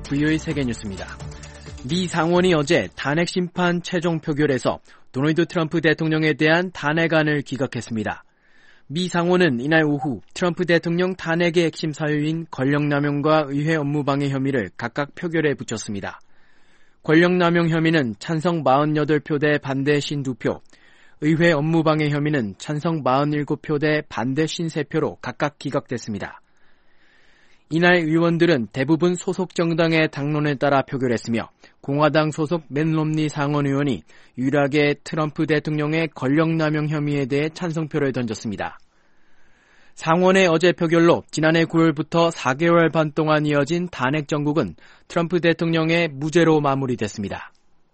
VOA 세계뉴스입니다. 미 상원이 어제 탄핵 심판 최종 표결에서 도널드 트럼프 대통령에 대한 탄핵안을 기각했습니다. 미 상원은 이날 오후 트럼프 대통령 탄핵의 핵심 사유인 권력남용과 의회 업무방해 혐의를 각각 표결에 붙였습니다. 권력남용 혐의는 찬성 48표 대 반대 52표, 의회 업무방해 혐의는 찬성 47표 대 반대 53표로 각각 기각됐습니다. 이날 의원들은 대부분 소속 정당의 당론에 따라 표결했으며 공화당 소속 맷 롬니 상원 의원이 유일하게 트럼프 대통령의 권력남용 혐의에 대해 찬성표를 던졌습니다. 상원의 어제 표결로 지난해 9월부터 4개월 반 동안 이어진 탄핵 정국은 트럼프 대통령의 무죄로 마무리됐습니다.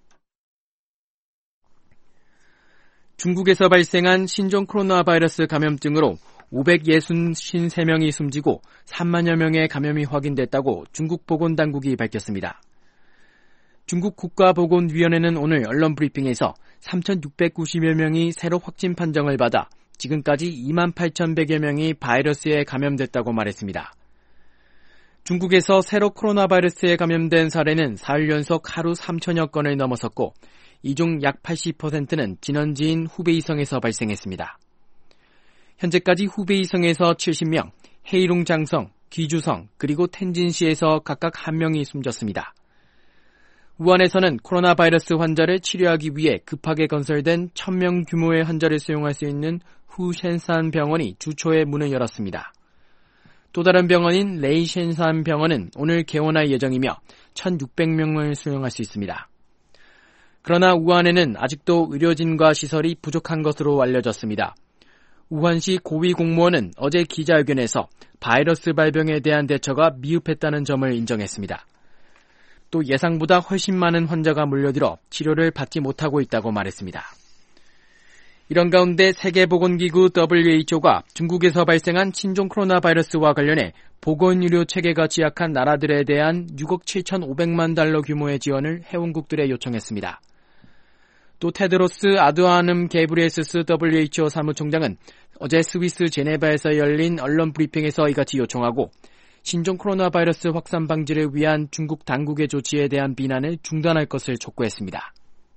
중국에서 발생한 신종 코로나 바이러스 감염증으로 563명이 숨지고 3만여 명의 감염이 확인됐다고 중국 보건당국이 밝혔습니다. 중국 국가보건위원회는 오늘 언론 브리핑에서 3,690여 명이 새로 확진 판정을 받아 지금까지 28,100여 명이 바이러스에 감염됐다고 말했습니다. 중국에서 새로 코로나 바이러스에 감염된 사례는 4일 연속 하루 3천여 건을 넘어섰고 이 중 약 80%는 진원지인 후베이성에서 발생했습니다. 현재까지 후베이성에서 70명, 헤이룽 장성, 귀주성, 그리고 텐진시에서 각각 1명이 숨졌습니다. 우한에서는 코로나 바이러스 환자를 치료하기 위해 급하게 건설된 1,000명 규모의 환자를 수용할 수 있는 후셴산 병원이 주초에 문을 열었습니다. 또 다른 병원인 레이셴산 병원은 오늘 개원할 예정이며 1,600명을 수용할 수 있습니다. 그러나 우한에는 아직도 의료진과 시설이 부족한 것으로 알려졌습니다. 우한시 고위 공무원은 어제 기자회견에서 바이러스 발병에 대한 대처가 미흡했다는 점을 인정했습니다. 또 예상보다 훨씬 많은 환자가 몰려들어 치료를 받지 못하고 있다고 말했습니다. 이런 가운데 세계보건기구 WHO가 중국에서 발생한 신종 코로나 바이러스와 관련해 보건의료 체계가 취약한 나라들에 대한 6억 7,500만 달러 규모의 지원을 회원국들에 요청했습니다. 또 테드로스 아드하놈 게브리에스스 WHO 사무총장은 어제 스위스 제네바에서 열린 언론 브리핑에서 이같이 요청하고 신종 코로나 바이러스 확산 방지를 위한 중국 당국의 조치에 대한 비난을 중단할 것을 촉구했습니다.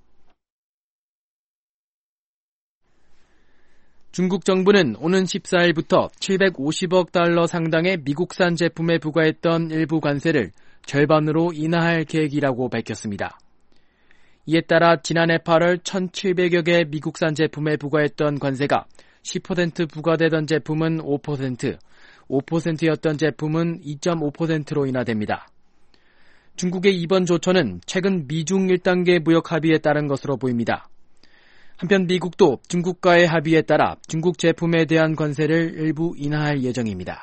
중국 정부는 오는 14일부터 750억 달러 상당의 미국산 제품에 부과했던 일부 관세를 절반으로 인하할 계획이라고 밝혔습니다. 이에 따라 지난해 8월 1,700여 개 미국산 제품에 부과했던 관세가 10% 부과되던 제품은 5%, 5%였던 제품은 2.5%로 인하됩니다. 중국의 이번 조처는 최근 미중 1단계 무역 합의에 따른 것으로 보입니다. 한편 미국도 중국과의 합의에 따라 중국 제품에 대한 관세를 일부 인하할 예정입니다.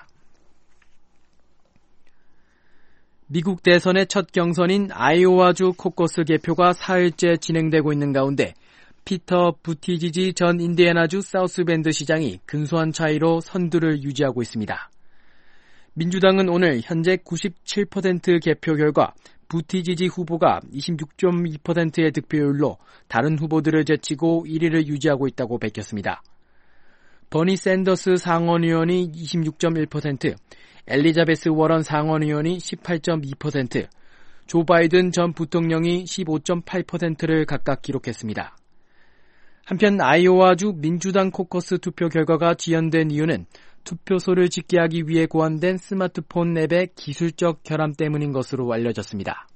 미국 대선의 첫 경선인 아이오와주 코커스 개표가 사흘째 진행되고 있는 가운데 피터 부티지지 전 인디애나주 사우스밴드 시장이 근소한 차이로 선두를 유지하고 있습니다. 민주당은 오늘 현재 97% 개표 결과 부티지지 후보가 26.2%의 득표율로 다른 후보들을 제치고 1위를 유지하고 있다고 밝혔습니다. 버니 샌더스 상원의원이 26.1%, 엘리자베스 워런 상원의원이 18.2%, 조 바이든 전 부통령이 15.8%를 각각 기록했습니다. 한편 아이오와주 민주당 코커스 투표 결과가 지연된 이유는 투표소를 집계 하기 위해 고안된 스마트폰 앱의 기술적 결함 때문인 것으로 알려졌습니다.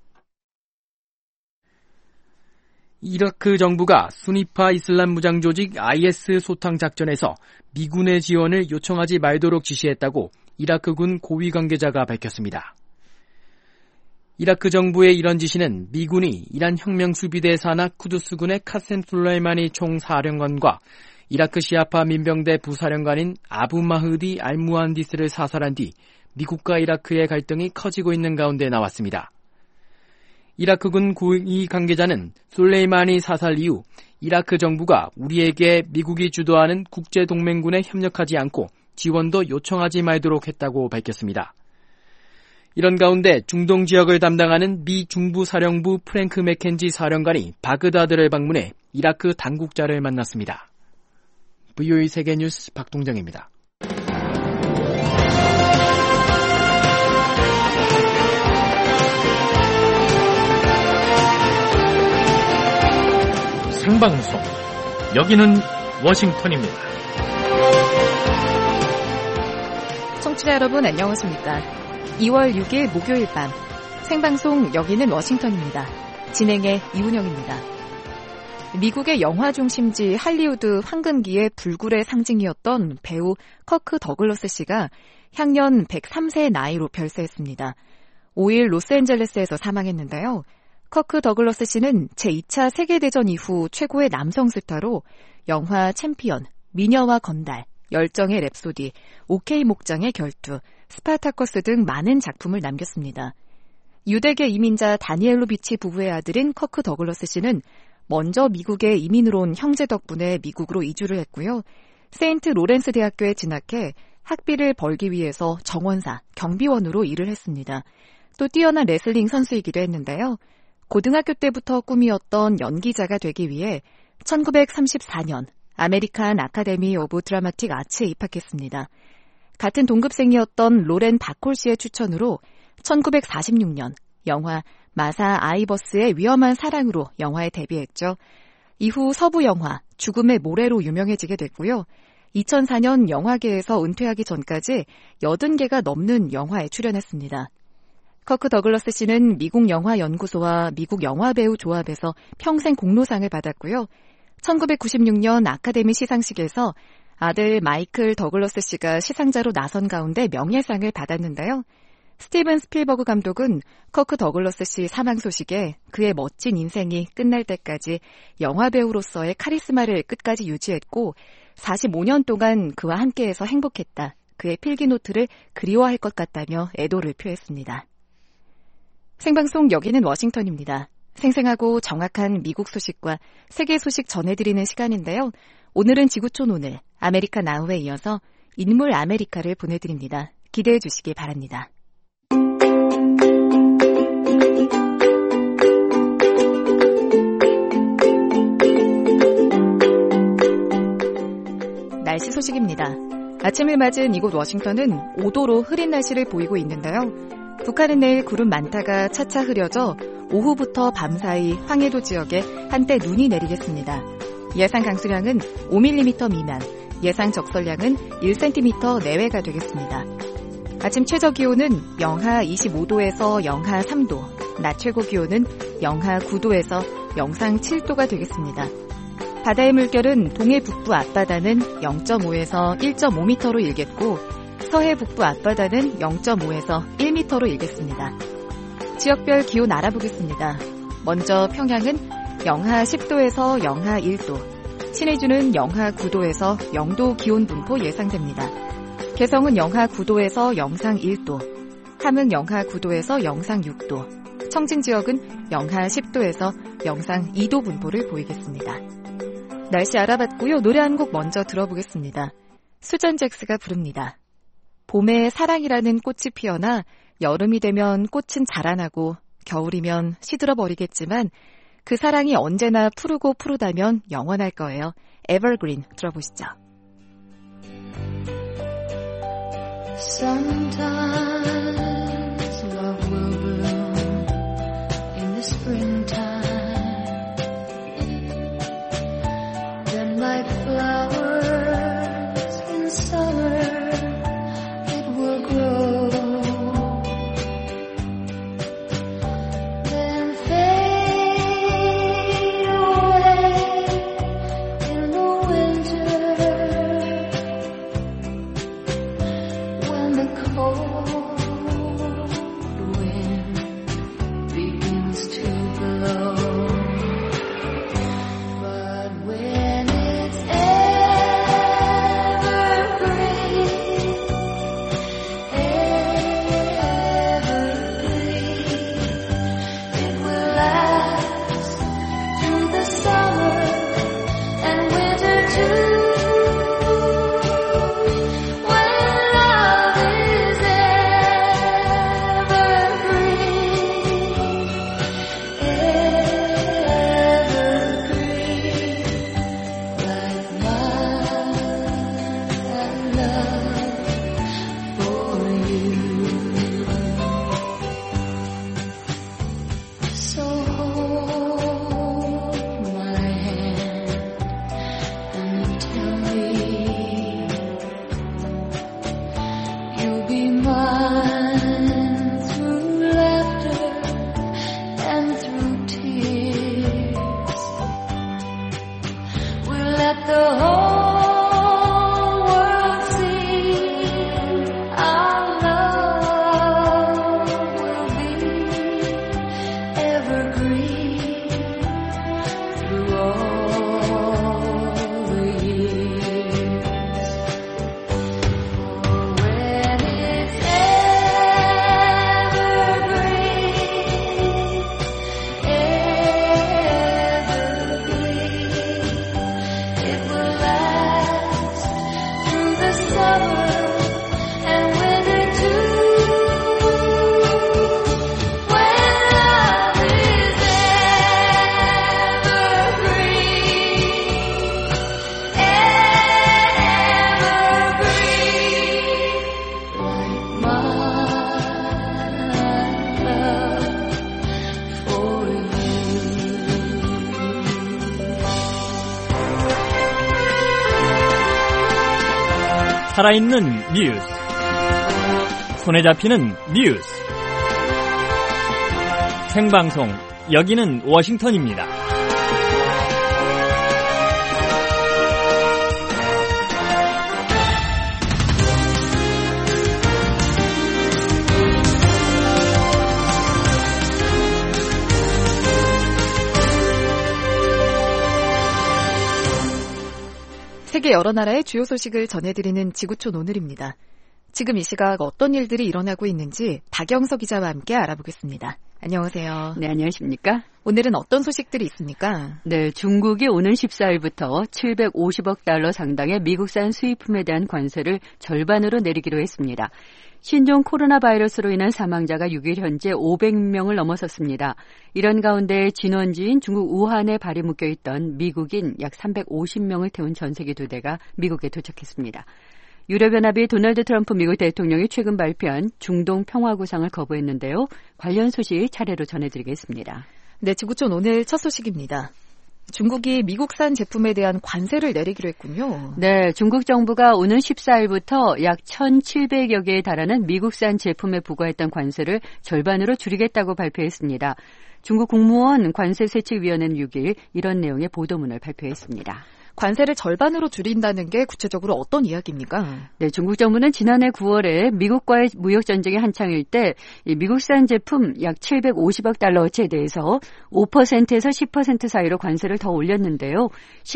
이라크 정부가 수니파 이슬람 무장 조직 IS 소탕 작전에서 미군의 지원을 요청하지 말도록 지시했다고 이라크군 고위 관계자가 밝혔습니다. 이라크 정부의 이런 지시는 미군이 이란 혁명수비대 산하 쿠두스군의 카셈 술라이마니 총사령관과 이라크 시아파 민병대 부사령관인 아부 마흐디 알무한디스를 사살한 뒤 미국과 이라크의 갈등이 커지고 있는 가운데 나왔습니다. 이라크군 고위 관계자는 술레이마니 사살 이후 이라크 정부가 우리에게 미국이 주도하는 국제동맹군에 협력하지 않고 지원도 요청하지 말도록 했다고 밝혔습니다. 이런 가운데 중동 지역을 담당하는 미 중부사령부 프랭크 맥켄지 사령관이 바그다드를 방문해 이라크 당국자를 만났습니다. VOA 세계뉴스 박동정입니다. 생방송. 여기는 워싱턴입니다. 청취자 여러분 안녕하십니까? 2월 6일 목요일 밤 생방송 여기는 워싱턴입니다. 진행의 이훈영입니다. 미국의 영화 중심지 할리우드 황금기의 불굴의 상징이었던 배우 커크 더글러스 씨가 향년 103세 나이로 별세했습니다. 5일 로스앤젤레스에서 사망했는데요. 커크 더글러스 씨는 제2차 세계대전 이후 최고의 남성 스타로 영화 챔피언, 미녀와 건달, 열정의 랩소디, 오케이 목장의 결투, 스파타커스 등 많은 작품을 남겼습니다. 유대계 이민자 다니엘로 비치 부부의 아들인 커크 더글러스 씨는 먼저 미국에 이민으로 온 형제 덕분에 미국으로 이주를 했고요. 세인트 로렌스 대학교에 진학해 학비를 벌기 위해서 정원사, 경비원으로 일을 했습니다. 또 뛰어난 레슬링 선수이기도 했는데요. 고등학교 때부터 꿈이었던 연기자가 되기 위해 1934년 아메리칸 아카데미 오브 드라마틱 아츠에 입학했습니다. 같은 동급생이었던 로렌 바콜 씨의 추천으로 1946년 영화 마사 아이버스의 위험한 사랑으로 영화에 데뷔했죠. 이후 서부 영화 죽음의 모래로 유명해지게 됐고요. 2004년 영화계에서 은퇴하기 전까지 80개가 넘는 영화에 출연했습니다. 커크 더글러스 씨는 미국 영화연구소와 미국 영화배우 조합에서 평생 공로상을 받았고요. 1996년 아카데미 시상식에서 아들 마이클 더글러스 씨가 시상자로 나선 가운데 명예상을 받았는데요. 스티븐 스필버그 감독은 커크 더글러스 씨 사망 소식에 그의 멋진 인생이 끝날 때까지 영화배우로서의 카리스마를 끝까지 유지했고 45년 동안 그와 함께해서 행복했다. 그의 필기노트를 그리워할 것 같다며 애도를 표했습니다. 생방송 여기는 워싱턴입니다. 생생하고 정확한 미국 소식과 세계 소식 전해드리는 시간인데요. 오늘은 지구촌 오늘 아메리카 나우에 이어서 인물 아메리카를 보내드립니다. 기대해 주시기 바랍니다. 날씨 소식입니다. 아침을 맞은 이곳 워싱턴은 5도로 흐린 날씨를 보이고 있는데요. 북한은 내일 구름 많다가 차차 흐려져 오후부터 밤사이 황해도 지역에 한때 눈이 내리겠습니다. 예상 강수량은 5mm 미만, 예상 적설량은 1cm 내외가 되겠습니다. 아침 최저 기온은 영하 25도에서 영하 3도, 낮 최고 기온은 영하 9도에서 영상 7도가 되겠습니다. 바다의 물결은 동해 북부 앞바다는 0.5에서 1.5m로 일겠고 서해 북부 앞바다는 0.5에서 1m로 일겠습니다. 지역별 기온 알아보겠습니다. 먼저 평양은 영하 10도에서 영하 1도, 신의주는 영하 9도에서 0도 기온 분포 예상됩니다. 개성은 영하 9도에서 영상 1도, 함흥 영하 9도에서 영상 6도, 청진 지역은 영하 10도에서 영상 2도 분포를 보이겠습니다. 날씨 알아봤고요. 노래 한 곡 먼저 들어보겠습니다. 수전 잭스가 부릅니다. 봄에 사랑이라는 꽃이 피어나 여름이 되면 꽃은 자라나고 겨울이면 시들어버리겠지만 그 사랑이 언제나 푸르고 푸르다면 영원할 거예요. 에버그린 들어보시죠. Sometimes love will bloom in the springtime Then like flowers in summer it will grow Then fade away in the winter When the cold 살아있는 뉴스, 손에 잡히는 뉴스, 생방송, 여기는 워싱턴입니다. 세계 여러 나라의 주요 소식을 전해드리는 지구촌 오늘입니다. 지금 이 시각 어떤 일들이 일어나고 있는지 박영서 기자와 함께 알아보겠습니다. 안녕하세요. 네, 안녕하십니까? 오늘은 어떤 소식들이 있습니까? 네, 중국이 오는 14일부터 750억 달러 상당의 미국산 수입품에 대한 관세를 절반으로 내리기로 했습니다. 신종 코로나 바이러스로 인한 사망자가 6일 현재 500명을 넘어섰습니다. 이런 가운데 진원지인 중국 우한에 발이 묶여있던 미국인 약 350명을 태운 전세기 2대가 미국에 도착했습니다. 유럽연합이 도널드 트럼프 미국 대통령이 최근 발표한 중동 평화구상을 거부했는데요. 관련 소식 차례로 전해드리겠습니다. 네, 지구촌 오늘 첫 소식입니다. 중국이 미국산 제품에 대한 관세를 내리기로 했군요. 네, 중국 정부가 오는 14일부터 약 1,700여 개에 달하는 미국산 제품에 부과했던 관세를 절반으로 줄이겠다고 발표했습니다. 중국 국무원 관세세칙위원회는 6일 이런 내용의 보도문을 발표했습니다. 관세를 절반으로 줄인다는 게 구체적으로 어떤 이야기입니까? 네, 중국 정부는 지난해 9월에 미국과의 무역 전쟁이 한창일 때 이 미국산 제품 약 750억 달러어치에 대해서 5%에서 10% 사이로 관세를 더 올렸는데요.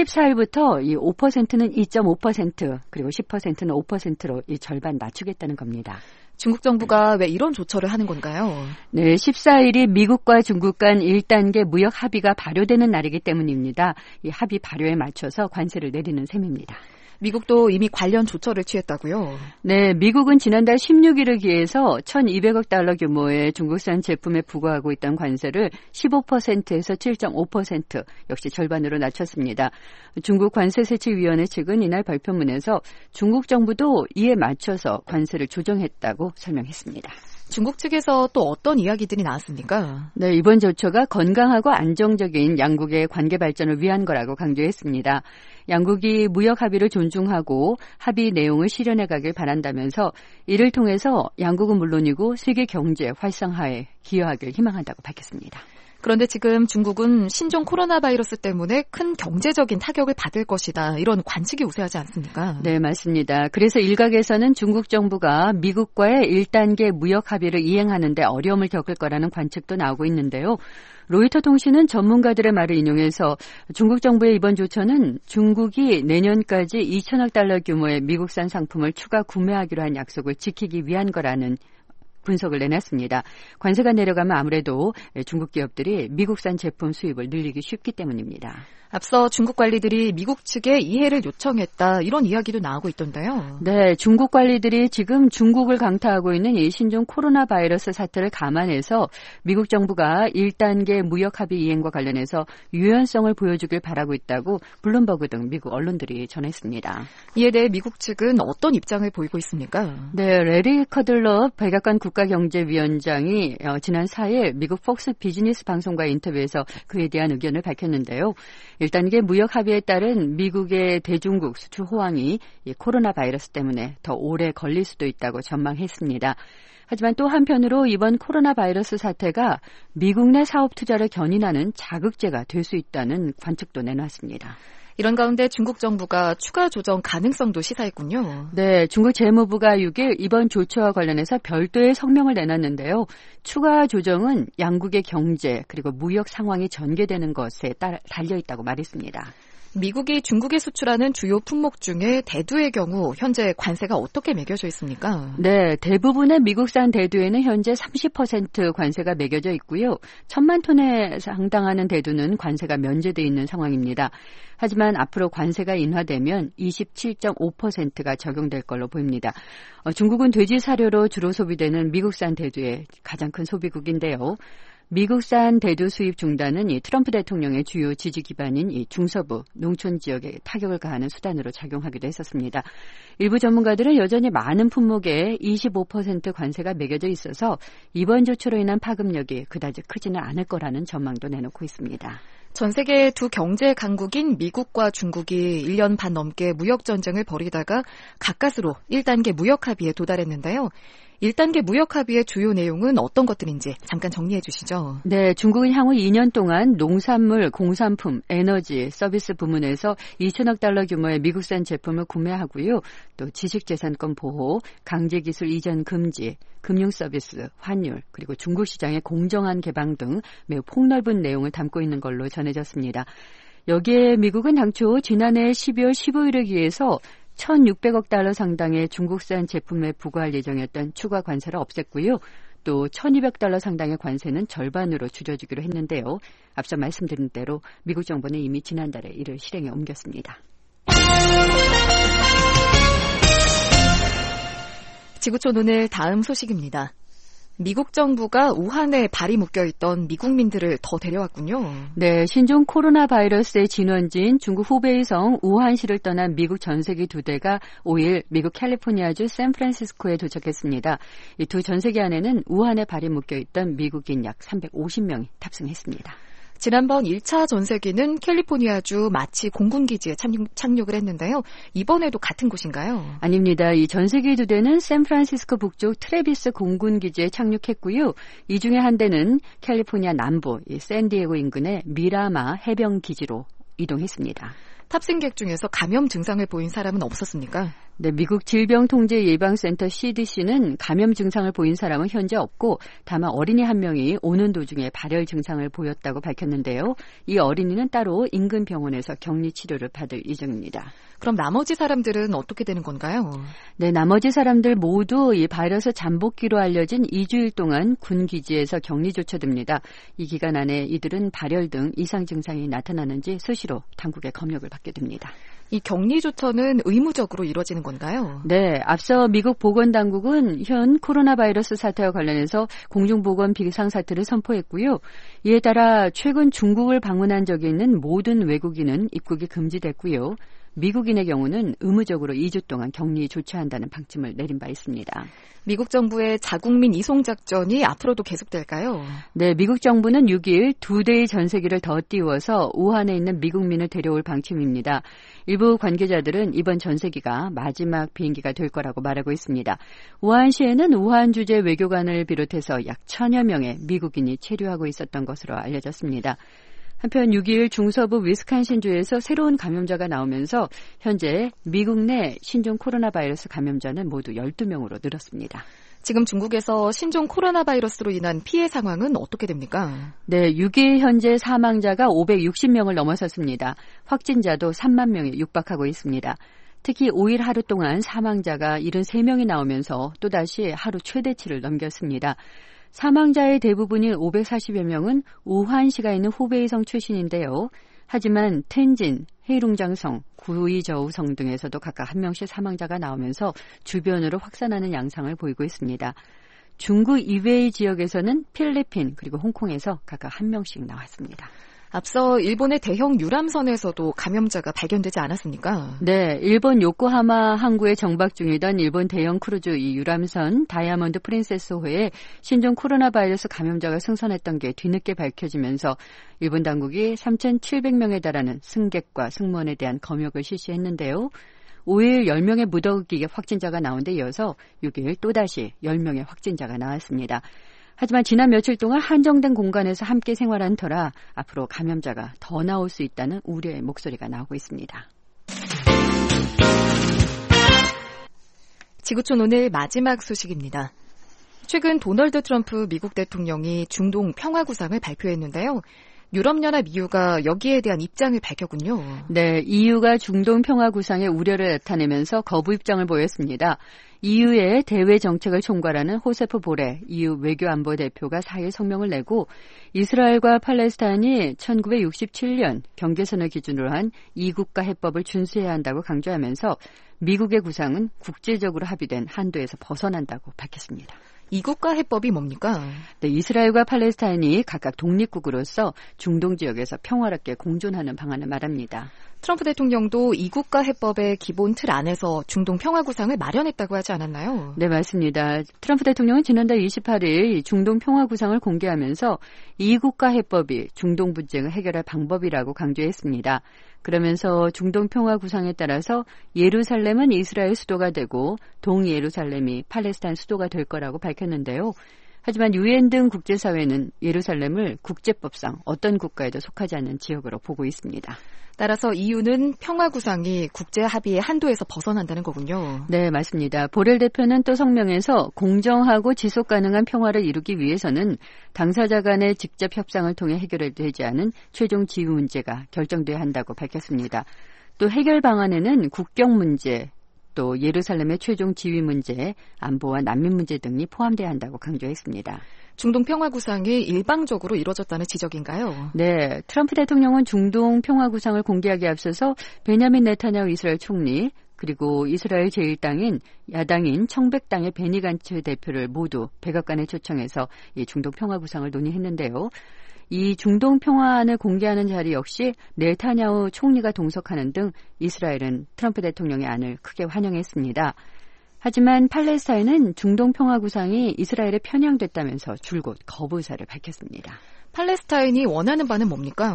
14일부터 이 5%는 2.5% 그리고 10%는 5%로 이 절반 낮추겠다는 겁니다. 중국 정부가 왜 이런 조처를 하는 건가요? 네, 14일이 미국과 중국 간 1단계 무역 합의가 발효되는 날이기 때문입니다. 이 합의 발효에 맞춰서 관세를 내리는 셈입니다. 미국도 이미 관련 조처를 취했다고요? 네, 미국은 지난달 16일을 기해서 1,200억 달러 규모의 중국산 제품에 부과하고 있던 관세를 15%에서 7.5% 역시 절반으로 낮췄습니다. 중국 관세세칙위원회 측은 이날 발표문에서 중국 정부도 이에 맞춰서 관세를 조정했다고 설명했습니다. 중국 측에서 또 어떤 이야기들이 나왔습니까? 네, 이번 조처가 건강하고 안정적인 양국의 관계 발전을 위한 거라고 강조했습니다. 양국이 무역 합의를 존중하고 합의 내용을 실현해 가길 바란다면서 이를 통해서 양국은 물론이고 세계 경제 활성화에 기여하길 희망한다고 밝혔습니다. 그런데 지금 중국은 신종 코로나 바이러스 때문에 큰 경제적인 타격을 받을 것이다. 이런 관측이 우세하지 않습니까? 네, 맞습니다. 그래서 일각에서는 중국 정부가 미국과의 1단계 무역 합의를 이행하는 데 어려움을 겪을 거라는 관측도 나오고 있는데요. 로이터 통신은 전문가들의 말을 인용해서 중국 정부의 이번 조처는 중국이 내년까지 2천억 달러 규모의 미국산 상품을 추가 구매하기로 한 약속을 지키기 위한 거라는 분석을 내놨습니다. 관세가 내려가면 아무래도 중국 기업들이 미국산 제품 수입을 늘리기 쉽기 때문입니다. 앞서 중국 관리들이 미국 측에 이해를 요청했다 이런 이야기도 나오고 있던데요. 네, 중국 관리들이 지금 중국을 강타하고 있는 이 신종 코로나 바이러스 사태를 감안해서 미국 정부가 1단계 무역 합의 이행과 관련해서 유연성을 보여주길 바라고 있다고 블룸버그 등 미국 언론들이 전했습니다. 이에 대해 미국 측은 어떤 입장을 보이고 있습니까? 네, 레리 커들러 백악관 국가경제위원장이 지난 4일 미국 폭스 비즈니스 방송과의 인터뷰에서 그에 대한 의견을 밝혔는데요. 1단계 무역 합의에 따른 미국의 대중국 수출 호황이 이 코로나 바이러스 때문에 더 오래 걸릴 수도 있다고 전망했습니다. 하지만 또 한편으로 이번 코로나 바이러스 사태가 미국 내 사업 투자를 견인하는 자극제가 될 수 있다는 관측도 내놨습니다. 이런 가운데 중국 정부가 추가 조정 가능성도 시사했군요. 네, 중국 재무부가 6일 이번 조처와 관련해서 별도의 성명을 내놨는데요. 추가 조정은 양국의 경제 그리고 무역 상황이 전개되는 것에 달려 있다고 말했습니다. 미국이 중국에 수출하는 주요 품목 중에 대두의 경우 현재 관세가 어떻게 매겨져 있습니까? 네, 대부분의 미국산 대두에는 현재 30% 관세가 매겨져 있고요. 1,000만 톤에 상당하는 대두는 관세가 면제돼 있는 상황입니다. 하지만 앞으로 관세가 인하되면 27.5%가 적용될 걸로 보입니다. 중국은 돼지 사료로 주로 소비되는 미국산 대두의 가장 큰 소비국인데요. 미국산 대두 수입 중단은 이 트럼프 대통령의 주요 지지 기반인 이 중서부 농촌 지역에 타격을 가하는 수단으로 작용하기도 했었습니다. 일부 전문가들은 여전히 많은 품목에 25% 관세가 매겨져 있어서 이번 조치로 인한 파급력이 그다지 크지는 않을 거라는 전망도 내놓고 있습니다. 전 세계 두 경제 강국인 미국과 중국이 1년 반 넘게 무역 전쟁을 벌이다가 가까스로 1단계 무역 합의에 도달했는데요. 1단계 무역 합의의 주요 내용은 어떤 것들인지 잠깐 정리해 주시죠. 네, 중국은 향후 2년 동안 농산물, 공산품, 에너지, 서비스 부문에서 2천억 달러 규모의 미국산 제품을 구매하고요. 또 지식재산권 보호, 강제기술 이전 금지, 금융서비스, 환율, 그리고 중국 시장의 공정한 개방 등 매우 폭넓은 내용을 담고 있는 걸로 전해졌습니다. 여기에 미국은 당초 지난해 12월 15일에 기해서 1,600억 달러 상당의 중국산 제품에 부과할 예정이었던 추가 관세를 없앴고요. 또 1,200달러 상당의 관세는 절반으로 줄여주기로 했는데요. 앞서 말씀드린 대로 미국 정부는 이미 지난달에 이를 실행에 옮겼습니다. 지구촌 오늘 다음 소식입니다. 미국 정부가 우한에 발이 묶여있던 미국민들을 더 데려왔군요. 네, 신종 코로나 바이러스의 진원지인 중국 후베이성 우한시를 떠난 미국 전세기 2대가 5일 미국 캘리포니아주 샌프란시스코에 도착했습니다. 이 두 전세기 안에는 우한에 발이 묶여있던 미국인 약 350명이 탑승했습니다. 지난번 1차 전세기는 캘리포니아주 마치 공군기지에 착륙을 했는데요. 이번에도 같은 곳인가요? 아닙니다. 이 전세기 2대는 샌프란시스코 북쪽 트래비스 공군기지에 착륙했고요. 이 중에 한 대는 캘리포니아 남부 샌디에고 인근의 미라마 해병기지로 이동했습니다. 탑승객 중에서 감염 증상을 보인 사람은 없었습니까? 네, 미국 질병통제예방센터 CDC는 감염 증상을 보인 사람은 현재 없고 다만 어린이 한 명이 오는 도중에 발열 증상을 보였다고 밝혔는데요. 이 어린이는 따로 인근 병원에서 격리 치료를 받을 예정입니다. 그럼 나머지 사람들은 어떻게 되는 건가요? 네, 나머지 사람들 모두 이 바이러스 잠복기로 알려진 2주일 동안 군 기지에서 격리 조처됩니다. 이 기간 안에 이들은 발열 등 이상 증상이 나타나는지 수시로 당국의 검역을 받게 됩니다. 이 격리 조처는 의무적으로 이루어지는 건가요? 네, 앞서 미국 보건당국은 현 코로나 바이러스 사태와 관련해서 공중보건 비상사태를 선포했고요. 이에 따라 최근 중국을 방문한 적이 있는 모든 외국인은 입국이 금지됐고요. 미국인의 경우는 의무적으로 2주 동안 격리 조처한다는 방침을 내린 바 있습니다. 미국 정부의 자국민 이송 작전이 앞으로도 계속될까요? 네, 미국 정부는 6일 2대의 전세기를 더 띄워서 우한에 있는 미국민을 데려올 방침입니다. 일부 관계자들은 이번 전세기가 마지막 비행기가 될 거라고 말하고 있습니다. 우한시에는 우한 주재 외교관을 비롯해서 약 1,000여 명의 미국인이 체류하고 있었던 것으로 알려졌습니다. 한편 6일 중서부 위스콘신주에서 새로운 감염자가 나오면서 현재 미국 내 신종 코로나 바이러스 감염자는 모두 12명으로 늘었습니다. 지금 중국에서 신종 코로나 바이러스로 인한 피해 상황은 어떻게 됩니까? 네, 6일 현재 사망자가 560명을 넘어섰습니다. 확진자도 3만 명에 육박하고 있습니다. 특히 5일 하루 동안 사망자가 73명이 나오면서 또다시 하루 최대치를 넘겼습니다. 사망자의 대부분인 540여 명은 우한시가 있는 후베이성 출신인데요. 하지만 텐진, 헤이룽장성, 구이저우성 등에서도 각각 한 명씩 사망자가 나오면서 주변으로 확산하는 양상을 보이고 있습니다. 중국 이외의 지역에서는 필리핀 그리고 홍콩에서 각각 한 명씩 나왔습니다. 앞서 일본의 대형 유람선에서도 감염자가 발견되지 않았습니까? 네, 일본 요코하마 항구에 정박 중이던 일본 대형 크루즈 이 유람선 다이아몬드 프린세스호에 신종 코로나 바이러스 감염자가 승선했던 게 뒤늦게 밝혀지면서 일본 당국이 3,700명에 달하는 승객과 승무원에 대한 검역을 실시했는데요. 5일 10명의 무더기 확진자가 나온 데 이어서 6일 또다시 10명의 확진자가 나왔습니다. 하지만 지난 며칠 동안 한정된 공간에서 함께 생활한 터라 앞으로 감염자가 더 나올 수 있다는 우려의 목소리가 나오고 있습니다. 지구촌 오늘 마지막 소식입니다. 최근 도널드 트럼프 미국 대통령이 중동 평화구상을 발표했는데요. 유럽연합 EU가 여기에 대한 입장을 밝혔군요. 네, EU가 중동 평화 구상의 우려를 나타내면서 거부 입장을 보였습니다. EU의 대외 정책을 총괄하는 호세프 보레 EU 외교안보 대표가 4일 성명을 내고 이스라엘과 팔레스타인이 1967년 경계선을 기준으로 한 2국가 해법을 준수해야 한다고 강조하면서 미국의 구상은 국제적으로 합의된 한도에서 벗어난다고 밝혔습니다. 2국가 해법이 뭡니까? 네, 이스라엘과 팔레스타인이 각각 독립국으로서 중동 지역에서 평화롭게 공존하는 방안을 말합니다. 트럼프 대통령도 2국가 해법의 기본 틀 안에서 중동 평화 구상을 마련했다고 하지 않았나요? 네, 맞습니다. 트럼프 대통령은 지난달 28일 중동 평화 구상을 공개하면서 2국가 해법이 중동 분쟁을 해결할 방법이라고 강조했습니다. 그러면서 중동 평화 구상에 따라서 예루살렘은 이스라엘 수도가 되고 동예루살렘이 팔레스타인 수도가 될 거라고 밝혔는데요. 하지만 유엔 등 국제사회는 예루살렘을 국제법상 어떤 국가에도 속하지 않는 지역으로 보고 있습니다. 따라서 EU는 평화 구상이 국제 합의의 한도에서 벗어난다는 거군요. 네, 맞습니다. 보렐 대표는 또 성명에서 공정하고 지속 가능한 평화를 이루기 위해서는 당사자 간의 직접 협상을 통해 해결되지 않은 최종 지위 문제가 결정돼야 한다고 밝혔습니다. 또 해결 방안에는 국경 문제, 또 예루살렘의 최종 지위 문제, 안보와 난민 문제 등이 포함돼야 한다고 강조했습니다. 중동 평화 구상이 일방적으로 이루어졌다는 지적인가요? 네, 트럼프 대통령은 중동 평화 구상을 공개하기에 앞서서 베냐민 네타냐후 이스라엘 총리 그리고 이스라엘 제1당인 야당인 청백당의 베니 간츠 대표를 모두 백악관에 초청해서 이 중동 평화 구상을 논의했는데요. 이 중동 평화안을 공개하는 자리 역시 네타냐후 총리가 동석하는 등 이스라엘은 트럼프 대통령의 안을 크게 환영했습니다. 하지만 팔레스타인은 중동 평화 구상이 이스라엘에 편향됐다면서 줄곧 거부 의사를 밝혔습니다. 팔레스타인이 원하는 바는 뭡니까?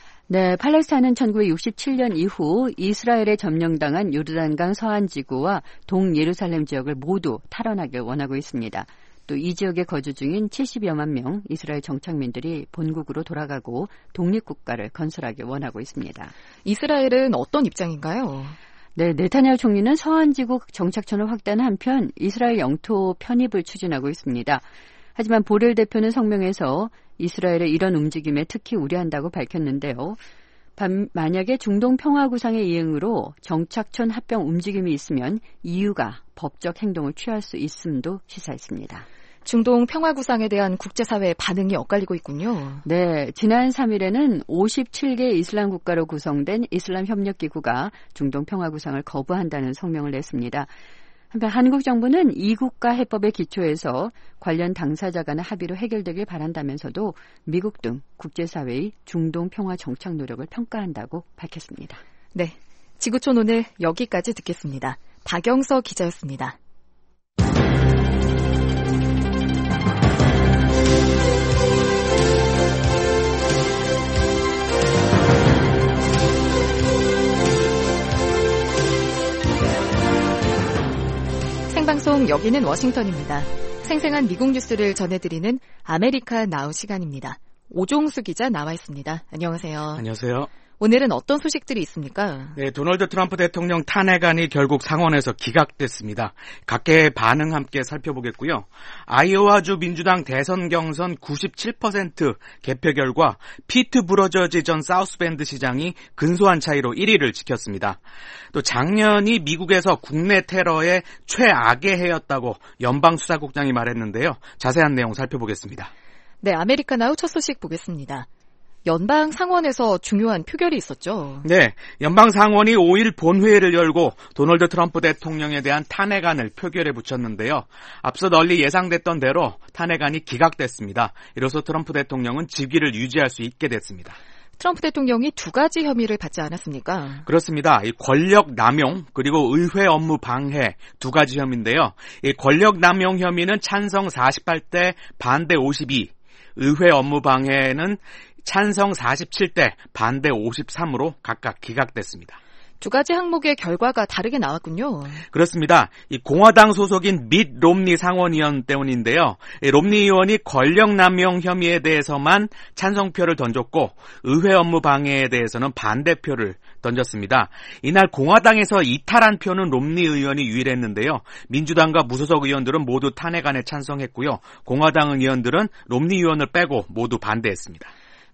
네, 팔레스타인은 1967년 이후 이스라엘에 점령당한 요르단강 서안 지구와 동예루살렘 지역을 모두 탈환하길 원하고 있습니다. 또 이 지역에 거주 중인 70여만 명 이스라엘 정착민들이 본국으로 돌아가고 독립국가를 건설하길 원하고 있습니다. 이스라엘은 어떤 입장인가요? 네, 네타냐후 총리는 서안지구 정착촌을 확대하는 한편 이스라엘 영토 편입을 추진하고 있습니다. 하지만 보렐 대표는 성명에서 이스라엘의 이런 움직임에 특히 우려한다고 밝혔는데요. 만약에 중동 평화 구상의 이행으로 정착촌 합병 움직임이 있으면 EU가 법적 행동을 취할 수 있음도 시사했습니다. 중동 평화 구상에 대한 국제사회의 반응이 엇갈리고 있군요. 네, 지난 3일에는 57개 이슬람 국가로 구성된 이슬람 협력기구가 중동 평화 구상을 거부한다는 성명을 냈습니다. 한편 한국 정부는 2국가 해법에 기초해서 관련 당사자 간의 합의로 해결되길 바란다면서도 미국 등 국제사회의 중동 평화 정착 노력을 평가한다고 밝혔습니다. 네, 지구촌 오늘 여기까지 듣겠습니다. 박영서 기자였습니다. 생방송 여기는 워싱턴입니다. 생생한 미국 뉴스를 전해드리는 아메리카 나우 시간입니다. 오종수 기자 나와 있습니다. 안녕하세요. 안녕하세요. 오늘은 어떤 소식들이 있습니까? 네, 도널드 트럼프 대통령 탄핵안이 결국 상원에서 기각됐습니다. 각계의 반응 함께 살펴보겠고요. 아이오와주 민주당 대선 경선 97% 개표 결과 피트 부러저지 전 사우스밴드 시장이 근소한 차이로 1위를 지켰습니다. 또 작년이 미국에서 국내 테러의 최악의 해였다고 연방수사국장이 말했는데요. 자세한 내용 살펴보겠습니다. 네, 아메리카 나우 첫 소식 보겠습니다. 연방 상원에서 중요한 표결이 있었죠. 네, 연방 상원이 5일 본회의를 열고 도널드 트럼프 대통령에 대한 탄핵안을 표결에 붙였는데요. 앞서 널리 예상됐던 대로 탄핵안이 기각됐습니다. 이로써 트럼프 대통령은 직위를 유지할 수 있게 됐습니다. 트럼프 대통령이 두 가지 혐의를 받지 않았습니까? 그렇습니다. 이 권력 남용 그리고 의회 업무 방해 두 가지 혐의인데요. 이 권력 남용 혐의는 찬성 48대 반대 52, 의회 업무 방해는 찬성 47대 반대 53으로 각각 기각됐습니다. 두 가지 항목의 결과가 다르게 나왔군요. 그렇습니다. 이 공화당 소속인 밋 롬니 상원의원 때문인데요. 이 롬니 의원이 권력 남용 혐의에 대해서만 찬성표를 던졌고 의회 업무 방해에 대해서는 반대표를 던졌습니다. 이날 공화당에서 이탈한 표는 롬니 의원이 유일했는데요. 민주당과 무소속 의원들은 모두 탄핵안에 찬성했고요. 공화당 의원들은 롬니 의원을 빼고 모두 반대했습니다.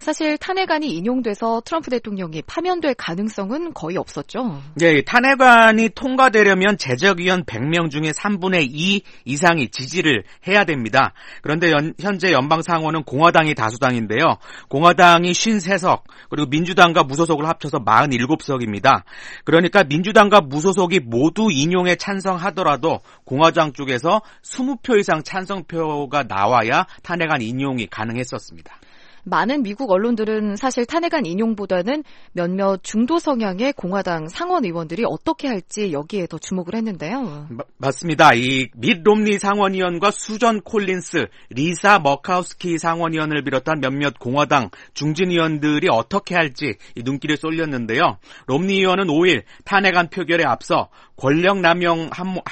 사실 탄핵안이 인용돼서 트럼프 대통령이 파면될 가능성은 거의 없었죠. 네, 탄핵안이 통과되려면 제적의원 100명 중에 3분의 2 이상이 지지를 해야 됩니다. 그런데 현재 연방상원은 공화당이 다수당인데요. 공화당이 53석, 그리고 민주당과 무소속을 합쳐서 47석입니다. 그러니까 민주당과 무소속이 모두 인용에 찬성하더라도 공화당 쪽에서 20표 이상 찬성표가 나와야 탄핵안 인용이 가능했었습니다. 많은 미국 언론들은 사실 탄핵안 인용보다는 몇몇 중도 성향의 공화당 상원 의원들이 어떻게 할지 여기에 더 주목을 했는데요. 맞습니다. 이 밋 롬니 상원의원과 수전 콜린스, 리사 머카우스키 상원의원을 비롯한 몇몇 공화당 중진 의원들이 어떻게 할지 눈길이 쏠렸는데요. 롬니 의원은 5일 탄핵안 표결에 앞서 권력 남용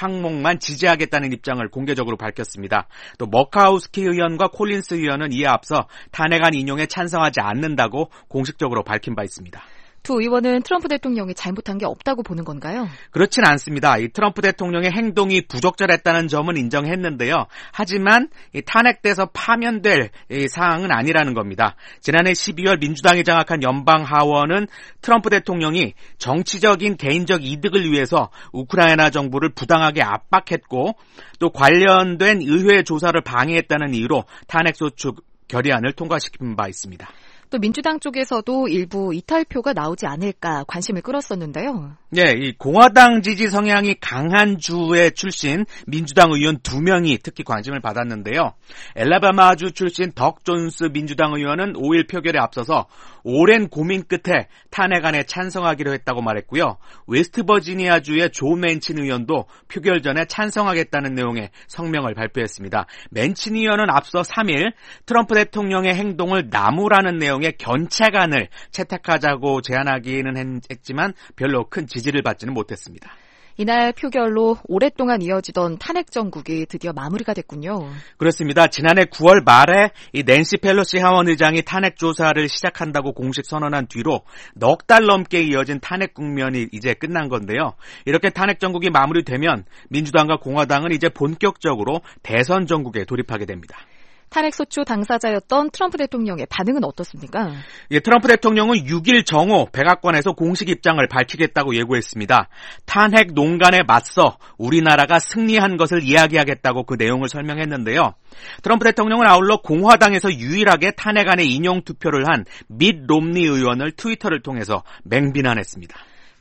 항목만 지지하겠다는 입장을 공개적으로 밝혔습니다. 또 머카우스키 의원과 콜린스 의원은 이에 앞서 탄핵안 인용에 찬성하지 않는다고 공식적으로 밝힌 바 있습니다. 두 의원은 트럼프 대통령이 잘못한 게 없다고 보는 건가요? 그렇진 않습니다. 이 트럼프 대통령의 행동이 부적절했다는 점은 인정했는데요. 하지만 이 탄핵돼서 파면될 이 사항은 아니라는 겁니다. 지난해 12월 민주당이 장악한 연방하원은 트럼프 대통령이 정치적인 개인적 이득을 위해서 우크라이나 정부를 부당하게 압박했고 또 관련된 의회 조사를 방해했다는 이유로 탄핵소추 결의안을 통과시킨 바 있습니다. 또 민주당 쪽에서도 일부 이탈표가 나오지 않을까 관심을 끌었었는데요. 네, 이 공화당 지지 성향이 강한 주의 출신 민주당 의원 2명이 특히 관심을 받았는데요. 엘라바마주 출신 덕 존스 민주당 의원은 5일 표결에 앞서서 오랜 고민 끝에 탄핵안에 찬성하기로 했다고 말했고요. 웨스트버지니아주의 조 맨친 의원도 표결 전에 찬성하겠다는 내용의 성명을 발표했습니다. 맨친 의원은 앞서 3일 트럼프 대통령의 행동을 나무라는 내용의 견책안을 채택하자고 제안하기는 했지만 별로 큰 지지를 받지는 못했습니다. 이날 표결로 오랫동안 이어지던 탄핵 정국이 드디어 마무리가 됐군요. 그렇습니다. 지난해 9월 말에 이 낸시 펠로시 하원 의장이 탄핵 조사를 시작한다고 공식 선언한 뒤로 넉 달 넘게 이어진 탄핵 국면이 이제 끝난 건데요. 이렇게 탄핵 정국이 마무리되면 민주당과 공화당은 이제 본격적으로 대선 정국에 돌입하게 됩니다. 탄핵소추 당사자였던 트럼프 대통령의 반응은 어떻습니까? 예, 트럼프 대통령은 6일 정오 백악관에서 공식 입장을 밝히겠다고 예고했습니다. 탄핵 농간에 맞서 우리나라가 승리한 것을 이야기하겠다고 그 내용을 설명했는데요. 트럼프 대통령은 아울러 공화당에서 유일하게 탄핵안에 인용 투표를 한 밋 롬니 의원을 트위터를 통해서 맹비난했습니다.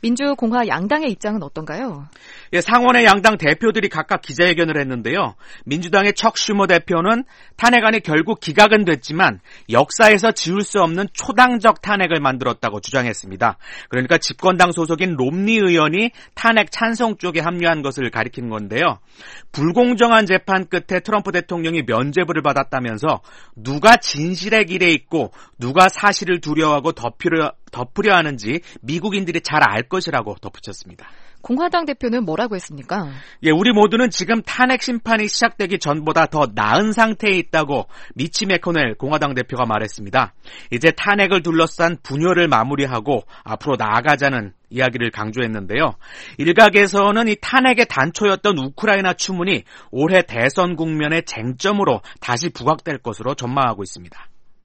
민주공화 양당의 입장은 어떤가요? 예, 상원의 양당 대표들이 각각 기자회견을 했는데요. 민주당의 척 슈머 대표는 탄핵안이 결국 기각은 됐지만 역사에서 지울 수 없는 초당적 탄핵을 만들었다고 주장했습니다. 그러니까 집권당 소속인 롬니 의원이 탄핵 찬성 쪽에 합류한 것을 가리키는 건데요. 불공정한 재판 끝에 트럼프 대통령이 면죄부를 받았다면서 누가 진실의 길에 있고 누가 사실을 두려워하고 덮으려 하는지 미국인들이 잘 알 것이라고 덧붙였습니다. 공화당 대표는 뭐라고 했습니까? 예, 우리 모두는 지금 탄핵 심판이 시작되기 전보다 더 나은 상태에 있다고 미치 매코넬 공화당 대표가 말했습니다. 이제 탄핵을 둘러싼 분열을 마무리하고 앞으로 나아가자는 이야기를 강조했는데요. 일각에서는 이 탄핵의 단초였던 우크라이나 추문이 올해 대선 국면의 쟁점으로 다시 부각될 것으로 전망하고 있습니다.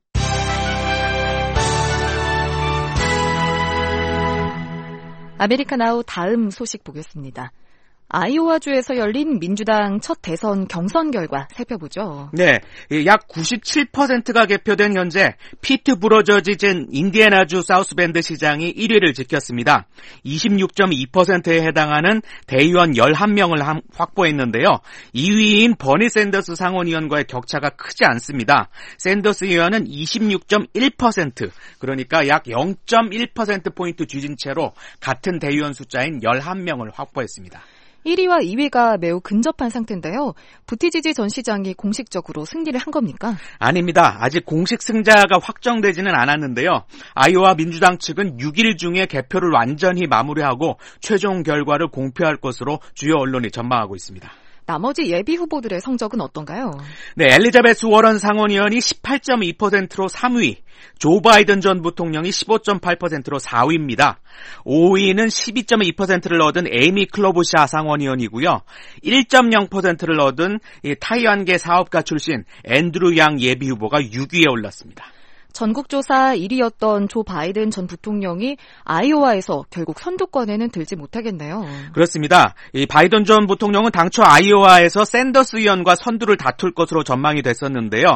아메리카나우 다음 소식 보겠습니다. 아이오와주에서 열린 민주당 첫 대선 경선 결과 살펴보죠. 네, 약 97%가 개표된 현재 피트 부러저지진 인디애나주 사우스밴드 시장이 1위를 지켰습니다. 26.2%에 해당하는 대의원 11명을 확보했는데요. 2위인 버니 샌더스 상원의원과의 격차가 크지 않습니다. 샌더스 의원은 26.1%, 그러니까 약 0.1%포인트 뒤진 채로 같은 대의원 숫자인 11명을 확보했습니다. 1위와 2위가 매우 근접한 상태인데요. 부티지지 전 시장이 공식적으로 승리를 한 겁니까? 아닙니다. 아직 공식 승자가 확정되지는 않았는데요. 아이오와 민주당 측은 6일 중에 개표를 완전히 마무리하고 최종 결과를 공표할 것으로 주요 언론이 전망하고 있습니다. 나머지 예비 후보들의 성적은 어떤가요? 네, 엘리자베스 워런 상원의원이 18.2%로 3위, 조 바이든 전 부통령이 15.8%로 4위입니다. 5위는 12.2%를 얻은 에이미 클로부샤 상원의원이고요. 1.0%를 얻은 타이완계 사업가 출신 앤드루 양 예비 후보가 6위에 올랐습니다. 전국조사 1위였던 조 바이든 전 부통령이 아이오와에서 결국 선두권에는 들지 못하겠네요. 그렇습니다. 이 바이든 전 부통령은 당초 아이오와에서 샌더스 의원과 선두를 다툴 것으로 전망이 됐었는데요.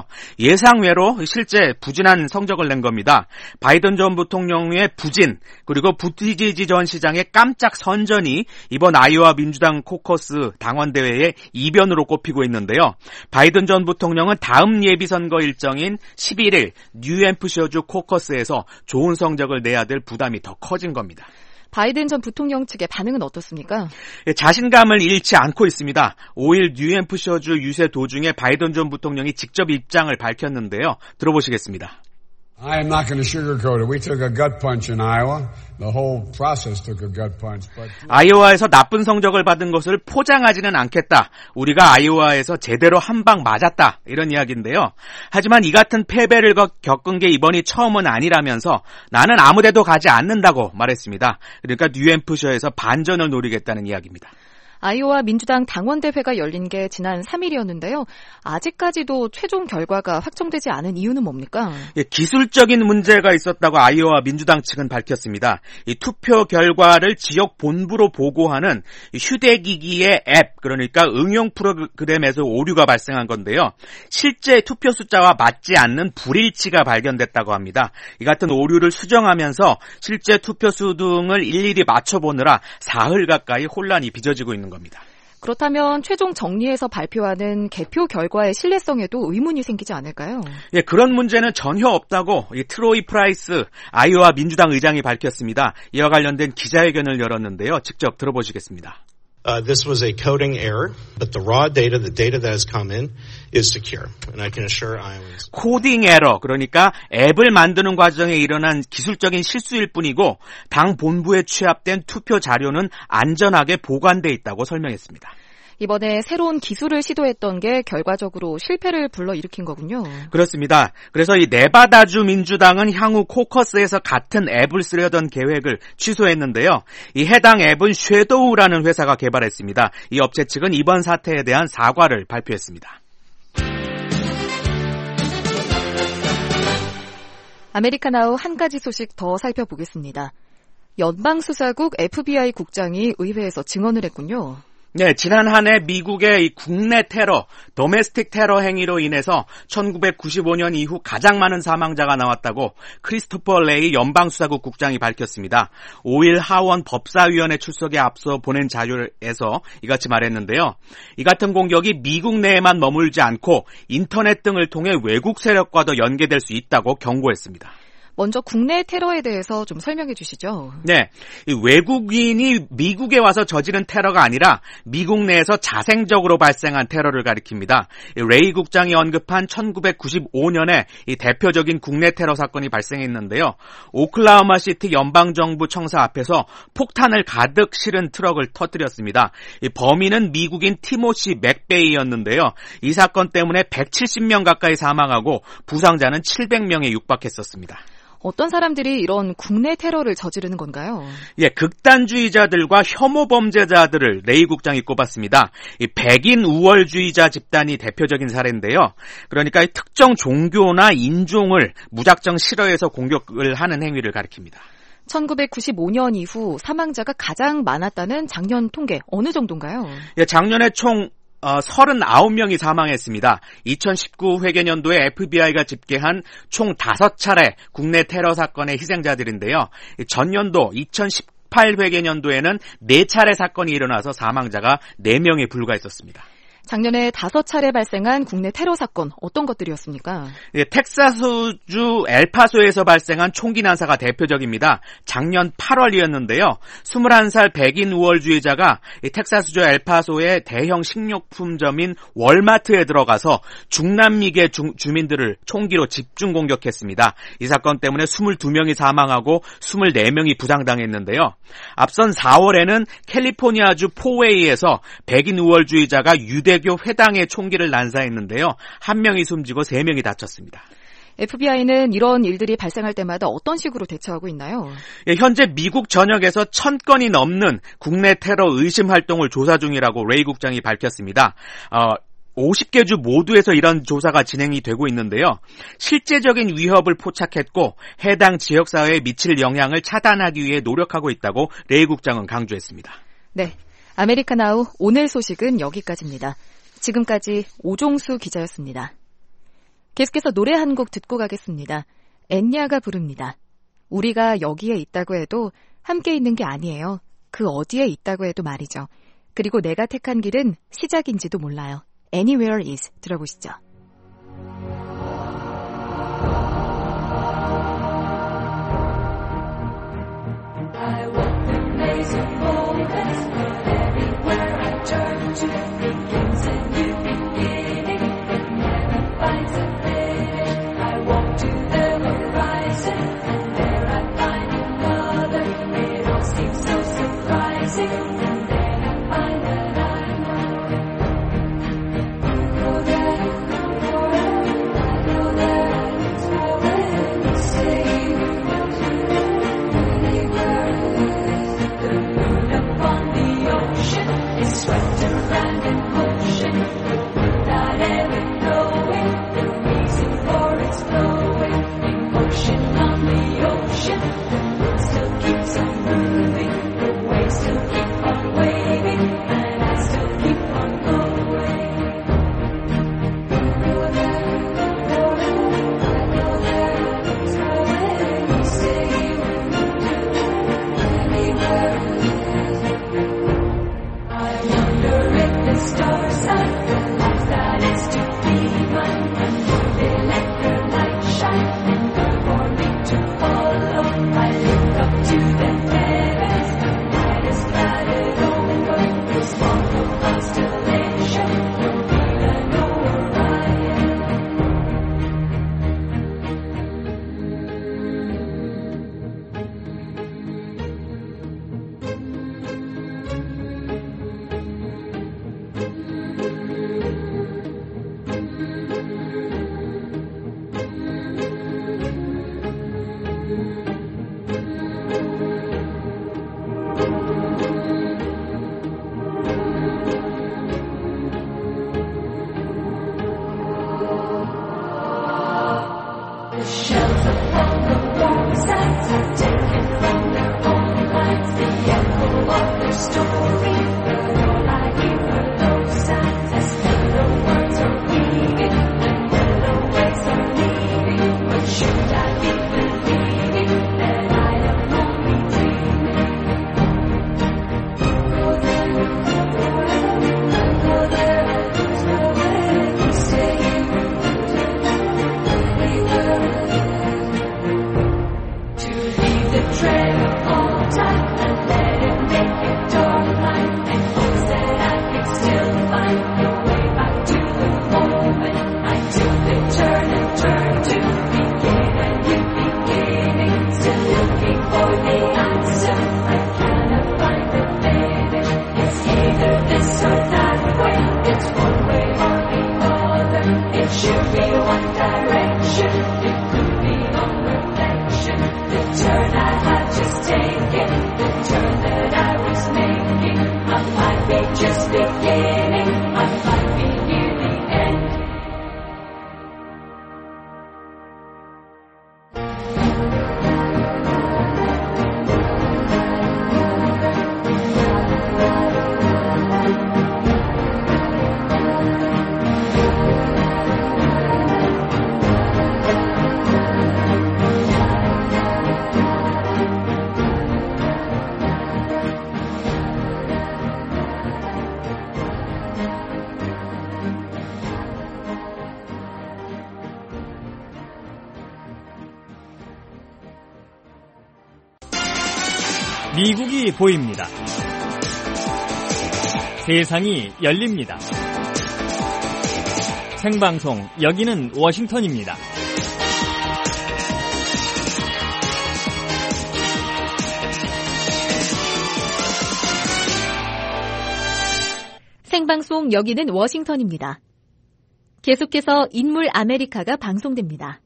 예상외로 실제 부진한 성적을 낸 겁니다. 바이든 전 부통령의 부진, 그리고 부티지지 전 시장의 깜짝 선전이 이번 아이오와 민주당 코커스 당원대회의 이변으로 꼽히고 있는데요. 바이든 전 부통령은 다음 예비선거 일정인 11일 뉴햄프셔주 코커스에서 좋은 성적을 내야 될 부담이 더 커진 겁니다. 바이든 전 부통령 측의 반응은 어떻습니까? 자신감을 잃지 않고 있습니다. 5일 뉴햄프셔주 유세 도중에 바이든 전 부통령이 직접 입장을 밝혔는데요. 들어보시겠습니다. I am not going to sugarcoat it. We took a gut punch in Iowa. The whole process took a gut punch. But 아이오와에서 나쁜 성적을 받은 것을 포장하지는 않겠다. 우리가 아이오와에서 제대로 한 방 맞았다. 이런 이야기인데요. 하지만 이 같은 패배를 겪은 게 이번이 처음은 아니라면서 나는 아무데도 가지 않는다고 말했습니다. 그러니까 뉴햄프셔에서 반전을 노리겠다는 이야기입니다. 아이오와 민주당 당원대회가 열린 게 지난 3일이었는데요. 아직까지도 최종 결과가 확정되지 않은 이유는 뭡니까? 기술적인 문제가 있었다고 아이오와 민주당 측은 밝혔습니다. 이 투표 결과를 지역 본부로 보고하는 휴대기기의 앱, 그러니까 응용 프로그램에서 오류가 발생한 건데요. 실제 투표 숫자와 맞지 않는 불일치가 발견됐다고 합니다. 이 같은 오류를 수정하면서 실제 투표수 등을 일일이 맞춰보느라 사흘 가까이 혼란이 빚어지고 있는 겁니다. 그렇다면 최종 정리해서 발표하는 개표 결과의 신뢰성에도 의문이 생기지 않을까요? 예, 그런 문제는 전혀 없다고 트로이 프라이스 아이오와 민주당 의장이 밝혔습니다. 이와 관련된 기자회견을 열었는데요. 직접 들어보시겠습니다. This was a coding error, but the raw data, the data that has come in, is secure, and I can assure Iowans. 코딩 에러, 그러니까 앱을 만드는 과정에 일어난 기술적인 실수일 뿐이고 당 본부에 취합된 투표 자료는 안전하게 보관돼 있다고 설명했습니다. 이번에 새로운 기술을 시도했던 게 결과적으로 실패를 불러일으킨 거군요. 그렇습니다. 그래서 이 네바다주 민주당은 향후 코커스에서 같은 앱을 쓰려던 계획을 취소했는데요. 이 해당 앱은 섀도우라는 회사가 개발했습니다. 이 업체 측은 이번 사태에 대한 사과를 발표했습니다. 아메리카나우 한 가지 소식 더 살펴보겠습니다. 연방수사국 FBI 국장이 의회에서 증언을 했군요. 네, 지난 한 해 미국의 이 국내 테러, 도메스틱 테러 행위로 인해서 1995년 이후 가장 많은 사망자가 나왔다고 크리스토퍼 레이 연방수사국 국장이 밝혔습니다. 5일 하원 법사위원회 출석에 앞서 보낸 자료에서 이같이 말했는데요. 이 같은 공격이 미국 내에만 머물지 않고 인터넷 등을 통해 외국 세력과도 연계될 수 있다고 경고했습니다. 먼저 국내 테러에 대해서 좀 설명해 주시죠. 네, 외국인이 미국에 와서 저지른 테러가 아니라 미국 내에서 자생적으로 발생한 테러를 가리킵니다. 레이 국장이 언급한 1995년에 이 대표적인 국내 테러 사건이 발생했는데요. 오클라호마 시티 연방정부 청사 앞에서 폭탄을 가득 실은 트럭을 터뜨렸습니다. 이 범인은 미국인 티모시 맥베이였는데요. 이 사건 때문에 170명 가까이 사망하고 부상자는 700명에 육박했었습니다. 어떤 사람들이 이런 국내 테러를 저지르는 건가요? 예, 극단주의자들과 혐오 범죄자들을 레이 국장이 꼽았습니다. 이 백인 우월주의자 집단이 대표적인 사례인데요. 그러니까 이 특정 종교나 인종을 무작정 싫어해서 공격을 하는 행위를 가리킵니다. 1995년 이후 사망자가 가장 많았다는 작년 통계 어느 정도인가요? 예, 작년에 총 39명이 사망했습니다. 2019 회계년도에 FBI가 집계한 총 5차례 국내 테러 사건의 희생자들인데요. 전년도 2018 회계년도에는 4차례 사건이 일어나서 사망자가 4명에 불과했었습니다. 작년에 5차례 발생한 국내 테러 사건 어떤 것들이었습니까? 예, 텍사스주 엘파소에서 발생한 총기 난사가 대표적입니다. 작년 8월이었는데요. 21살 백인 우월주의자가 텍사스주 엘파소의 대형 식료품점인 월마트에 들어가서 중남미계 주민들을 총기로 집중 공격했습니다. 이 사건 때문에 22명이 사망하고 24명이 부상당했는데요. 앞선 4월에는 캘리포니아주 포웨이에서 백인 우월주의자가 유대교 회당에 총기를 난사했는데요. 1명이 숨지고 3명이 다쳤습니다. FBI는 이런 일들이 발생할 때마다 어떤 식으로 대처하고 있나요? 예, 현재 미국 전역에서 1000건이 넘는 국내 테러 의심 활동을 조사 중이라고 레이 국장이 밝혔습니다. 50개 주 모두에서 이런 조사가 진행이 되고 있는데요. 실제적인 위협을 포착했고 해당 지역사회에 미칠 영향을 차단하기 위해 노력하고 있다고 레이 국장은 강조했습니다. 네, 아메리카나우 오늘 소식은 여기까지입니다. 지금까지 오종수 기자였습니다. 계속해서 노래 한 곡 듣고 가겠습니다. 엔야가 부릅니다. 우리가 여기에 있다고 해도 함께 있는 게 아니에요. 그 어디에 있다고 해도 말이죠. 그리고 내가 택한 길은 시작인지도 몰라요. Anywhere is 들어보시죠. I walk the maze of moments, but everywhere I turn to begins a new beginning. It never finds a finish. I walk to the horizon, and there I find another. It all seems so surprising, and then I find that I'm go there, I know that it's when you say the moon upon the ocean is swept around in motion, without ever knowing the reason for its flowing. Emotion on the ocean, the moon still keeps on moving, the waves still keep on waving, and I still keep on going. Go there, I know that it's when you say anywhere. I wonder if the stars have the life that is to be mine, and will they let their light shine in order for me to follow? I look up to the heavens, the night is clouded over, the small constellation, no Venus, no Orion. The shells upon the warm sands are taken from their own lines, the echo of their story, but all I hear are low sounds as yellow words are weaving, and yellow waves are leaving. What should I be believing? That I am only dreaming. Go there, I go there, it's when you say to leave the trail of all time and let it make it dark line, and hopes that I can still find the way back to the moment I took the turn and turned to begin a new beginning. Still looking for the answer, I cannot find the finish. It's either this or that way, it's one way or the other. It should be one direction, it could be on reflection. The turn I had just taken, the turn that I was making, I might be just beginning, I might be near the end. 미국이 보입니다. 세상이 열립니다. 생방송 여기는 워싱턴입니다. 생방송 여기는 워싱턴입니다. 계속해서 인물 아메리카가 방송됩니다.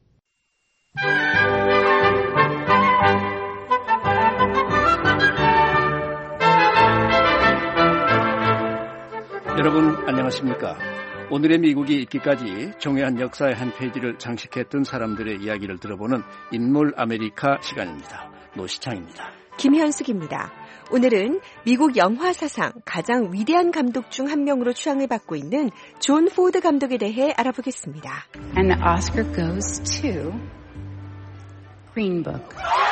여러분 안녕하십니까? 오늘의 미국이 있기까지 종이한 역사의 한 페이지를 장식했던 사람들의 이야기를 들어보는 인물 아메리카 시간입니다. 노시창입니다. 김현숙입니다. 오늘은 미국 영화 사상 가장 위대한 감독 중 한 명으로 추앙을 받고 있는 존 포드 감독에 대해 알아보겠습니다. And the Oscar goes to Green Book.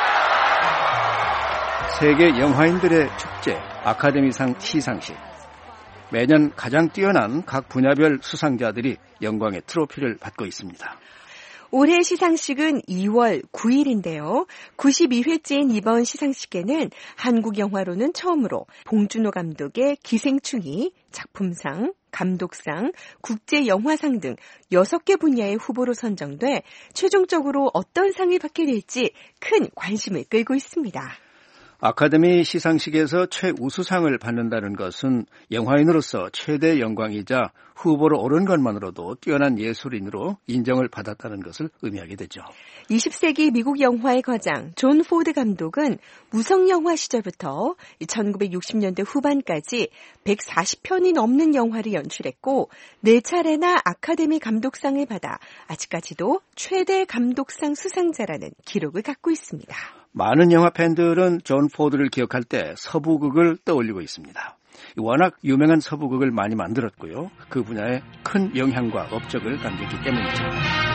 세계 영화인들의 축제 아카데미상 시상식. 매년 가장 뛰어난 각 분야별 수상자들이 영광의 트로피를 받고 있습니다. 올해 시상식은 2월 9일인데요. 92회째인 이번 시상식에는 한국 영화로는 처음으로 봉준호 감독의 기생충이 작품상, 감독상, 국제영화상 등 6개 분야의 후보로 선정돼 최종적으로 어떤 상을 받게 될지 큰 관심을 끌고 있습니다. 아카데미 시상식에서 최우수상을 받는다는 것은 영화인으로서 최대 영광이자 후보로 오른 것만으로도 뛰어난 예술인으로 인정을 받았다는 것을 의미하게 되죠. 20세기 미국 영화의 거장 존 포드 감독은 무성영화 시절부터 1960년대 후반까지 140편이 넘는 영화를 연출했고 4차례나 아카데미 감독상을 받아 아직까지도 최대 감독상 수상자라는 기록을 갖고 있습니다. 많은 영화 팬들은 존 포드를 기억할 때 서부극을 떠올리고 있습니다. 워낙 유명한 서부극을 많이 만들었고요. 그 분야에 큰 영향과 업적을 남겼기 때문이죠.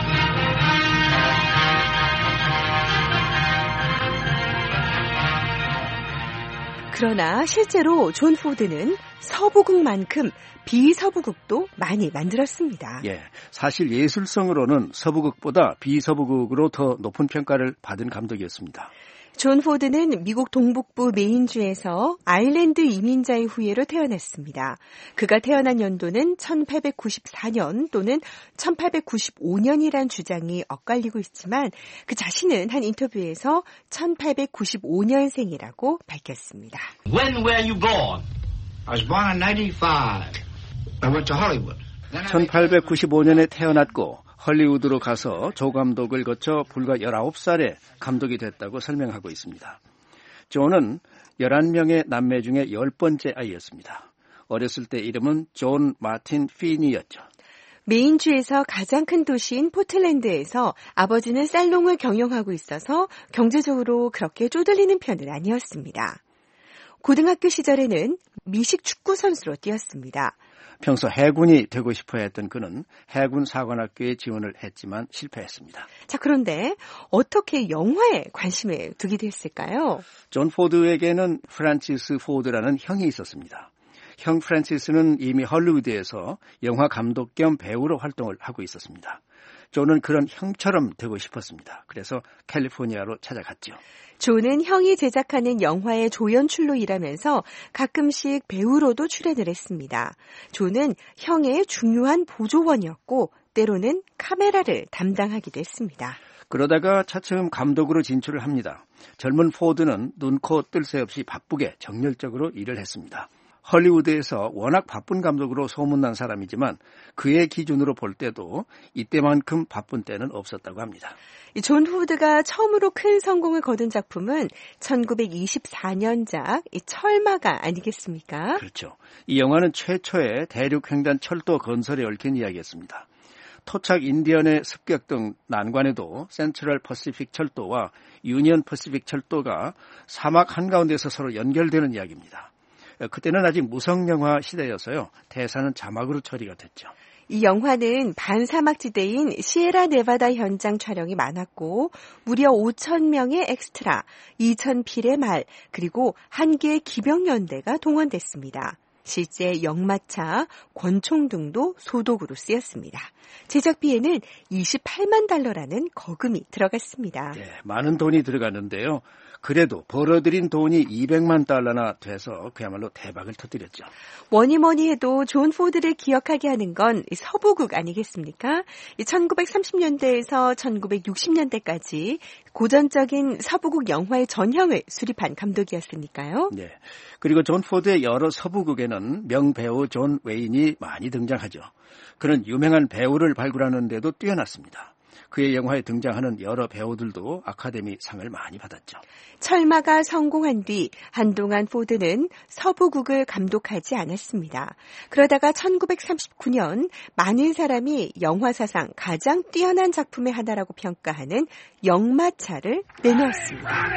그러나 실제로 존 포드는 서부극만큼 비서부극도 많이 만들었습니다. 예, 사실 예술성으로는 서부극보다 비서부극으로 더 높은 평가를 받은 감독이었습니다. 존 포드는 미국 동북부 메인주에서 아일랜드 이민자의 후예로 태어났습니다. 그가 태어난 연도는 1894년 또는 1895년이란 주장이 엇갈리고 있지만 그 자신은 한 인터뷰에서 1895년생이라고 밝혔습니다. When were you born? I was born in 95. I went to Hollywood. 1895년에 태어났고 헐리우드로 가서 조감독을 거쳐 불과 19살에 감독이 됐다고 설명하고 있습니다. 존은 11명의 남매 중에 10번째 아이였습니다. 어렸을 때 이름은 존 마틴 피니였죠. 메인주에서 가장 큰 도시인 포틀랜드에서 아버지는 살롱을 경영하고 있어서 경제적으로 그렇게 쪼들리는 편은 아니었습니다. 고등학교 시절에는 미식 축구 선수로 뛰었습니다. 평소 해군이 되고 싶어 했던 그는 해군 사관학교에 지원을 했지만 실패했습니다. 자, 그런데 어떻게 영화에 관심을 두게 됐을까요? 존 포드에게는 프란치스 포드라는 형이 있었습니다. 형 프란치스는 이미 헐리우드에서 영화 감독 겸 배우로 활동을 하고 있었습니다. 존은 그런 형처럼 되고 싶었습니다. 그래서 캘리포니아로 찾아갔죠. 존은 형이 제작하는 영화의 조연출로 일하면서 가끔씩 배우로도 출연을 했습니다. 존은 형의 중요한 보조원이었고 때로는 카메라를 담당하기도 했습니다. 그러다가 차츰 감독으로 진출을 합니다. 젊은 포드는 눈코 뜰 새 없이 바쁘게 정열적으로 일을 했습니다. 헐리우드에서 워낙 바쁜 감독으로 소문난 사람이지만 그의 기준으로 볼 때도 이때만큼 바쁜 때는 없었다고 합니다. 존 포드가 처음으로 큰 성공을 거둔 작품은 1924년작 철마가 아니겠습니까? 그렇죠. 이 영화는 최초의 대륙횡단 철도 건설에 얽힌 이야기였습니다. 토착 인디언의 습격 등 난관에도 센트럴 퍼시픽 철도와 유니언 퍼시픽 철도가 사막 한가운데서 서로 연결되는 이야기입니다. 그때는 아직 무성영화 시대여서요. 대사는 자막으로 처리가 됐죠. 이 영화는 반사막지대인 시에라 네바다 현장 촬영이 많았고 무려 5,000명의 엑스트라, 2,000필의 말, 그리고 1개의 기병연대가 동원됐습니다. 실제 역마차, 권총 등도 소독으로 쓰였습니다. 제작비에는 $28만 달러라는 거금이 들어갔습니다. 네, 많은 돈이 들어갔는데요. 그래도 벌어들인 돈이 $200만 달러나 돼서 그야말로 대박을 터뜨렸죠. 뭐니 해도 존 포드를 기억하게 하는 건 서부극 아니겠습니까? 1930년대에서 1960년대까지 고전적인 서부극 영화의 전형을 수립한 감독이었으니까요. 네. 그리고 존 포드의 여러 서부극에는 명배우 존 웨인이 많이 등장하죠. 그는 유명한 배우를 발굴하는 데도 뛰어났습니다. 그의 영화에 등장하는 여러 배우들도 아카데미 상을 많이 받았죠. 철마가 성공한 뒤 한동안 포드는 서부극을 감독하지 않았습니다. 그러다가 1939년 많은 사람이 영화 사상 가장 뛰어난 작품의 하나라고 평가하는 역마차를 내놓았습니다.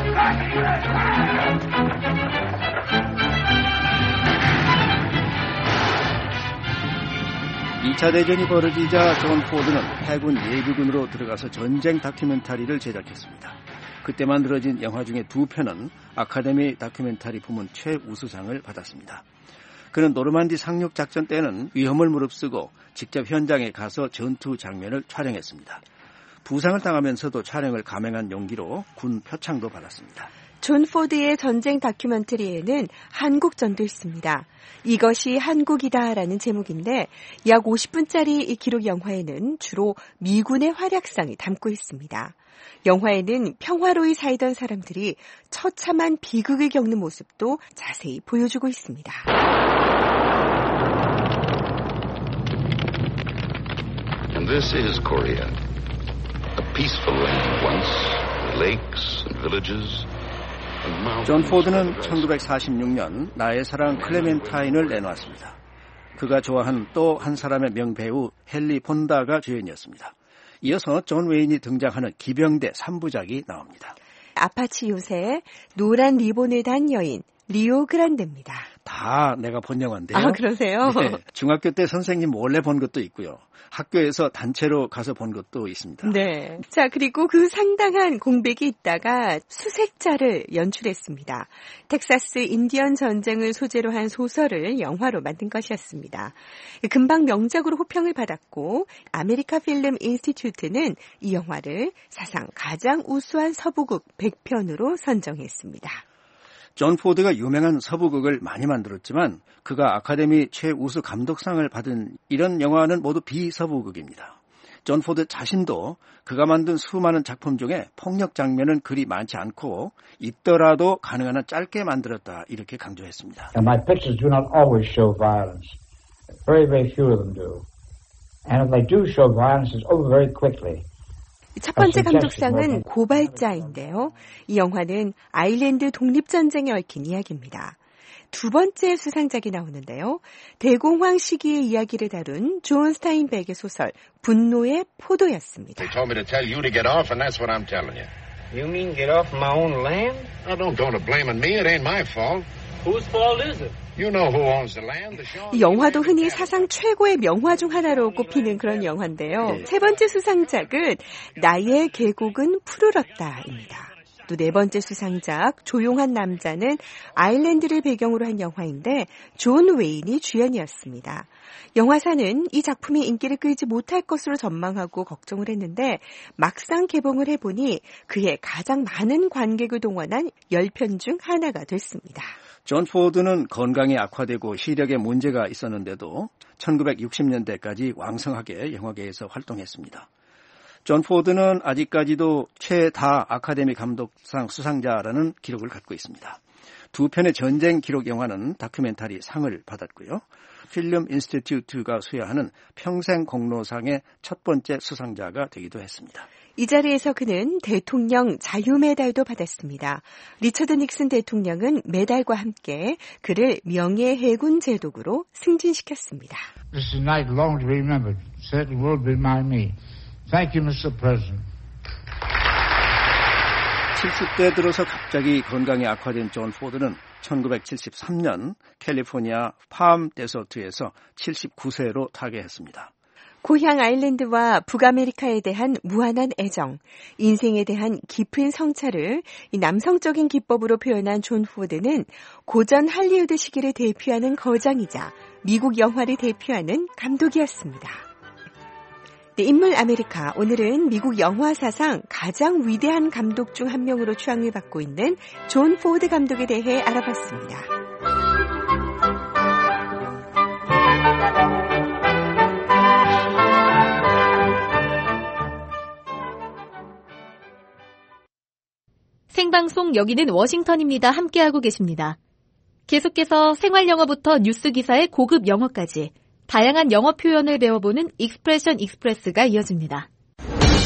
2차 대전이 벌어지자 존 포드는 해군 예비군으로 들어가서 전쟁 다큐멘터리를 제작했습니다. 그때 만들어진 영화 중에 2편은 아카데미 다큐멘터리 부문 최우수상을 받았습니다. 그는 노르만디 상륙 작전 때는 위험을 무릅쓰고 직접 현장에 가서 전투 장면을 촬영했습니다. 부상을 당하면서도 촬영을 감행한 용기로 군 표창도 받았습니다. 존 포드의 전쟁 다큐멘터리에는 한국전도 있습니다. 이것이 한국이다라는 제목인데 약 50분짜리 이 기록 영화에는 주로 미군의 활약상이 담고 있습니다. 영화에는 평화로이 살던 사람들이 처참한 비극을 겪는 모습도 자세히 보여주고 있습니다. And this is Korea. A peaceful land once, with lakes and villages. 존 포드는 1946년 나의 사랑 클레멘타인을 내놓았습니다. 그가 좋아하는 또 한 사람의 명배우 헨리 폰다가 주연이었습니다. 이어서 존 웨인이 등장하는 기병대 3부작이 나옵니다. 아파치 요새, 노란 리본을 단 여인, 리오 그란데입니다. 다 내가 본 영화인데요. 아, 그러세요? 네, 중학교 때 선생님 몰래 본 것도 있고요. 학교에서 단체로 가서 본 것도 있습니다. 네. 자, 그리고 그 상당한 공백이 있다가 수색자를 연출했습니다. 텍사스 인디언 전쟁을 소재로 한 소설을 영화로 만든 것이었습니다. 금방 명작으로 호평을 받았고 아메리카 필름 인스티튜트는 이 영화를 사상 가장 우수한 서부극 100편으로 선정했습니다. 존 포드가 유명한 서부극을 많이 만들었지만 그가 아카데미 최우수 감독상을 받은 이런 영화는 모두 비서부극입니다. 존 포드 자신도 그가 만든 수많은 작품 중에 폭력 장면은 그리 많지 않고 있더라도 가능한 한 짧게 만들었다 이렇게 강조했습니다. And my pictures do not always show violence. Very, very few of them do. And if they do show violence, it's over very quickly. 첫 번째 감독상은 고발자인데요. 이 영화는 아일랜드 독립전쟁에 얽힌 이야기입니다. 두 번째 수상작이 나오는데요. 대공황 시기의 이야기를 다룬 존 스타인백의 소설 분노의 포도였습니다. They told me to tell you to get off, and that's what I'm telling you. You mean get off my own land? Now, don't go to blaming me. It ain't my fault. Whose fault is it? You know who owns the land. 이 영화도 흔히 사상 최고의 명화 중 하나로 꼽히는 그런 영화인데요. 세 번째 수상작은 나의 계곡은 푸르렀다입니다. 또 네 번째 수상작 조용한 남자는 아일랜드를 배경으로 한 영화인데 존 웨인이 주연이었습니다. 영화사는 이 작품이 인기를 끌지 못할 것으로 전망하고 걱정을 했는데 막상 개봉을 해보니 그해 가장 많은 관객을 동원한 10편 중 하나가 됐습니다. 존 포드는 건강이 악화되고 시력에 문제가 있었는데도 1960년대까지 왕성하게 영화계에서 활동했습니다. 존 포드는 아직까지도 최다 아카데미 감독상 수상자라는 기록을 갖고 있습니다. 두 편의 전쟁 기록 영화는 다큐멘터리 상을 받았고요. 필름 인스티튜트가 수여하는 평생 공로상의 첫 번째 수상자가 되기도 했습니다. 이 자리에서 그는 대통령 자유메달도 받았습니다. 리처드 닉슨 대통령은 메달과 함께 그를 명예해군 제독으로 승진시켰습니다. This is a night long to be remembered. Certainly will remind me. Thank you, Mr. President. 70대 들어서 갑자기 건강이 악화된 존 포드는 1973년 캘리포니아 팜 데서트에서 79세로 타계했습니다. 고향 아일랜드와 북아메리카에 대한 무한한 애정, 인생에 대한 깊은 성찰을 이 남성적인 기법으로 표현한 존 포드는 고전 할리우드 시기를 대표하는 거장이자 미국 영화를 대표하는 감독이었습니다. 네, 인물 아메리카. 오늘은 미국 영화 사상 가장 위대한 감독 중 한 명으로 추앙을 받고 있는 존 포드 감독에 대해 알아봤습니다. 생방송 여기는 워싱턴입니다. 함께하고 계십니다. 계속해서 생활영어부터 뉴스기사의 고급 영어까지 다양한 영어 표현을 배워보는 익스프레션 익스프레스가 이어집니다.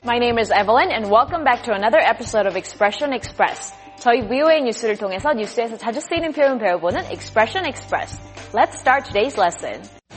My name is Evelyn and welcome back to another episode of Expression Express. 저희 VOA 뉴스를 통해서 뉴스에서 자주 쓰이는 표현 배워보는 Expression Express. Let's start today's lesson.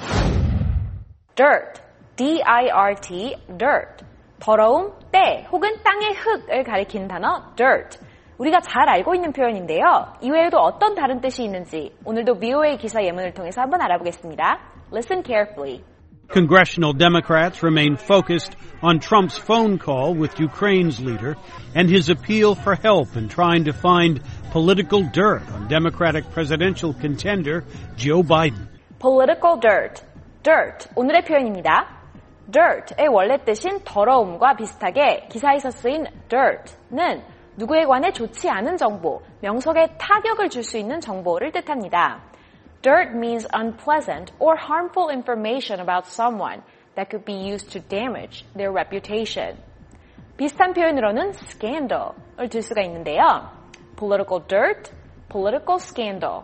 Dirt, D-I-R-T, dirt. 더러움, 때 혹은 땅의 흙을 가리키는 단어 dirt. 우리가 잘 알고 있는 표현인데요. 이외에도 어떤 다른 뜻이 있는지 오늘도 VOA 기사 예문을 통해서 한번 알아보겠습니다. Listen carefully. Congressional Democrats remain focused on Trump's phone call with Ukraine's leader and his appeal for help in trying to find political dirt on Democratic presidential contender Joe Biden. Political dirt. dirt. 오늘의 표현입니다. dirt의 원래 뜻인 더러움과 비슷하게 기사에서 쓰인 dirt는 누구에 관해 좋지 않은 정보, 명석에 타격을 줄 수 있는 정보를 뜻합니다. Dirt means unpleasant or harmful information about someone that could be used to damage their reputation. 비슷한 표현으로는 scandal을 들 수가 있는데요. Political dirt, political scandal.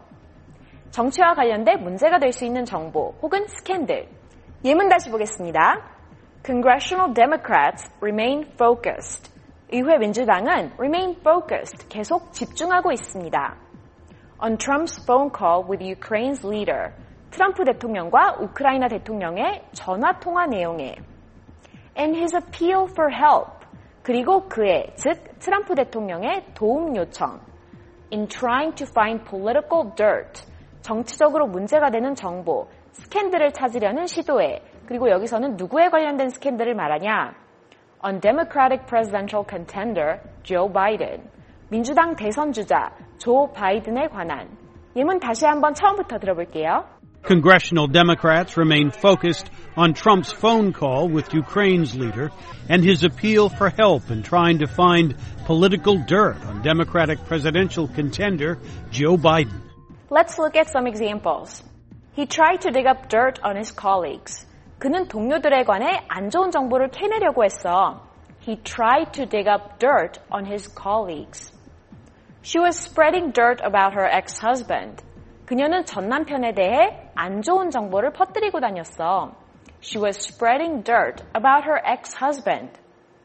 정치와 관련된 문제가 될 수 있는 정보 혹은 스캔들. 예문 다시 보겠습니다. Congressional Democrats remain focused. 의회 민주당은 remain focused, 계속 집중하고 있습니다. On Trump's phone call with Ukraine's leader. 트럼프 대통령과 우크라이나 대통령의 전화 통화 내용에. And his appeal for help. 그리고 그의, 즉 트럼프 대통령의 도움 요청. In trying to find political dirt. 정치적으로 문제가 되는 정보, 스캔들을 찾으려는 시도에. 그리고 여기서는 누구에 관련된 스캔들을 말하냐? On Democratic presidential contender Joe Biden. 민주당 대선 주자 조 바이든에 관한. 예문 다시 한번 처음부터 들어볼게요. Congressional Democrats remain focused on Trump's phone call with Ukraine's leader and his appeal for help in trying to find political dirt on Democratic presidential contender Joe Biden. Let's look at some examples. He tried to dig up dirt on his colleagues. 그는 동료들에 관해 안 좋은 정보를 캐내려고 했어. He tried to dig up dirt on his colleagues. She was spreading dirt about her ex-husband. 그녀는 전 남편에 대해 안 좋은 정보를 퍼뜨리고 다녔어. She was spreading dirt about her ex-husband.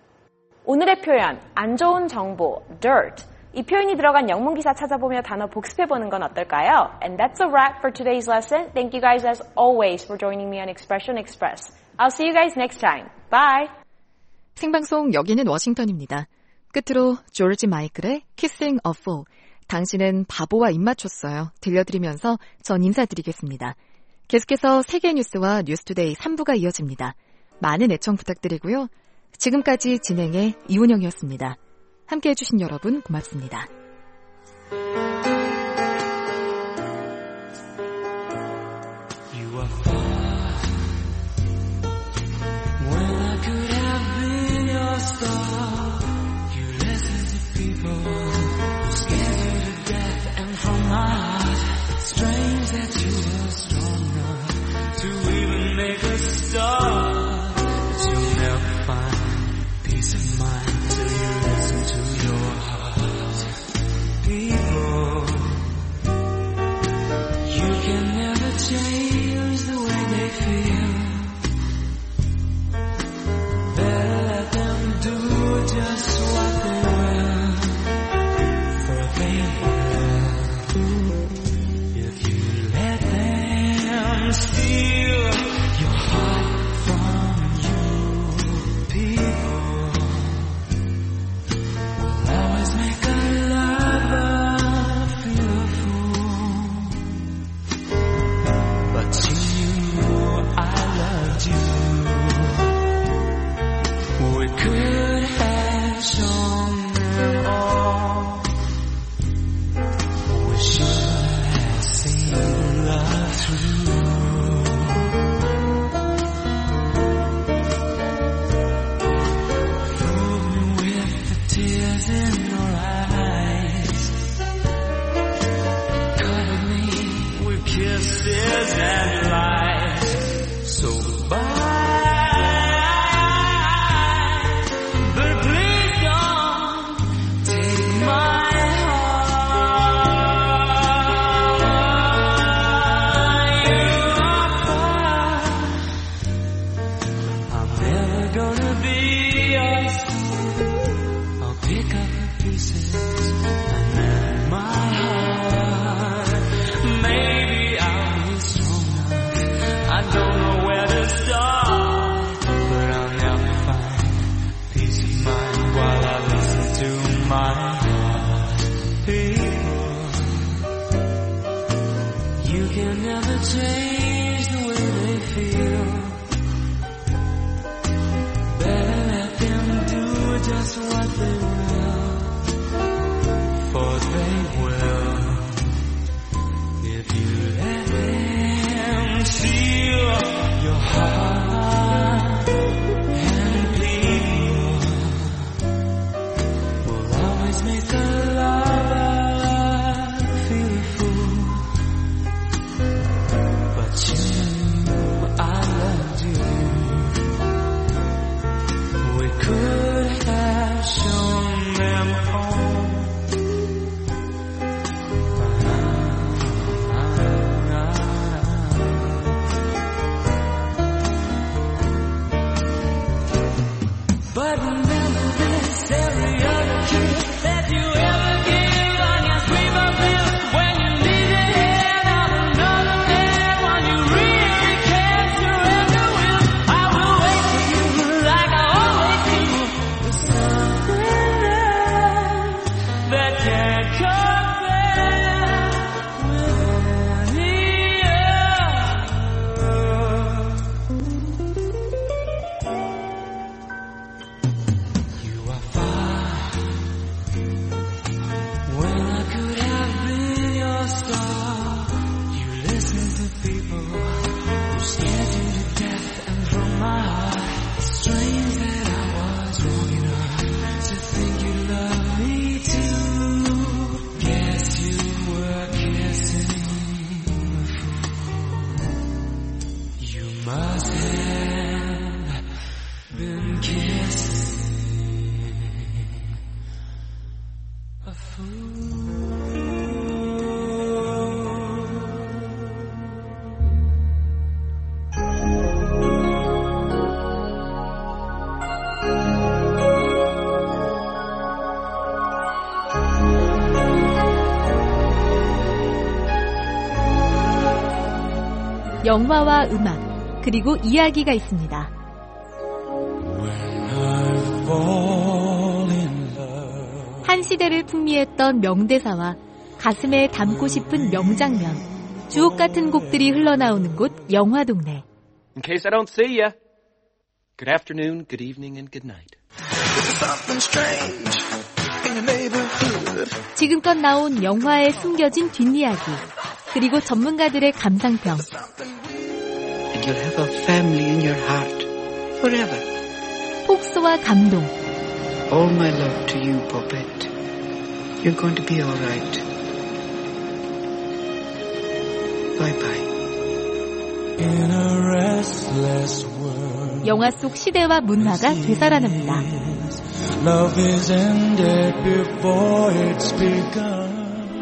오늘의 표현, 안 좋은 정보, dirt. 이 표현이 들어간 영문 기사 찾아보며 단어 복습해보는 건 어떨까요? And that's a wrap for today's lesson. Thank you guys as always for joining me on Expression Express. I'll see you guys next time. Bye! 생방송 여기는 워싱턴입니다. 끝으로 조지 마이클의 Kissing a Fool. 당신은 바보와 입 맞췄어요. 들려드리면서 전 인사드리겠습니다. 계속해서 세계 뉴스와 뉴스투데이 3부가 이어집니다. 많은 애청 부탁드리고요. 지금까지 진행의 이훈영이었습니다. 함께해 주신 여러분 고맙습니다. Gonna be yours. change the way they feel. Better let them do just what they will, for they will if you let them steal your heart. And people will always make the lover feel a fool, but you knew I loved you. We could have shown them home. But remember this, every other kiss that you ever give on your sleeper pills, when you leave your head on another man, when you really can't surrender will, I will wait for you like I always do. There's something there that can't compare with any when I could have been your star. You listen to people who scared you to death, and from my heart, it's strange that I was wrong enough to think you loved me too. Guess you were kissing a fool. You must have been kissing a fool. 영화와 음악, 그리고 이야기가 있습니다. 한 시대를 풍미했던 명대사와 가슴에 담고 싶은 명장면, 주옥 같은 곡들이 흘러나오는 곳 영화동네. In case I don't see ya, good afternoon, good evening, and good night. 지금껏 나온 영화에 숨겨진 뒷이야기, 그리고 전문가들의 감상평. And you'll have a family in your heart forever. 폭소와 감동. All my love to you, Poppet. You're going to be all right. Bye-bye. In a restless world, 영화 속 시대와 문화가 되살아납니다. love is ended before it's begun.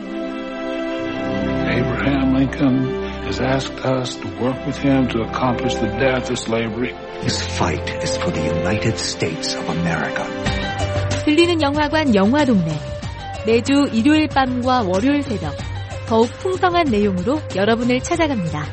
Abraham Lincoln has asked us to work with him to accomplish the death of slavery. His fight is for the United States of America. 들리는 영화관 영화동네. 매주 일요일 밤과 월요일 새벽 더욱 풍성한 내용으로 여러분을 찾아갑니다.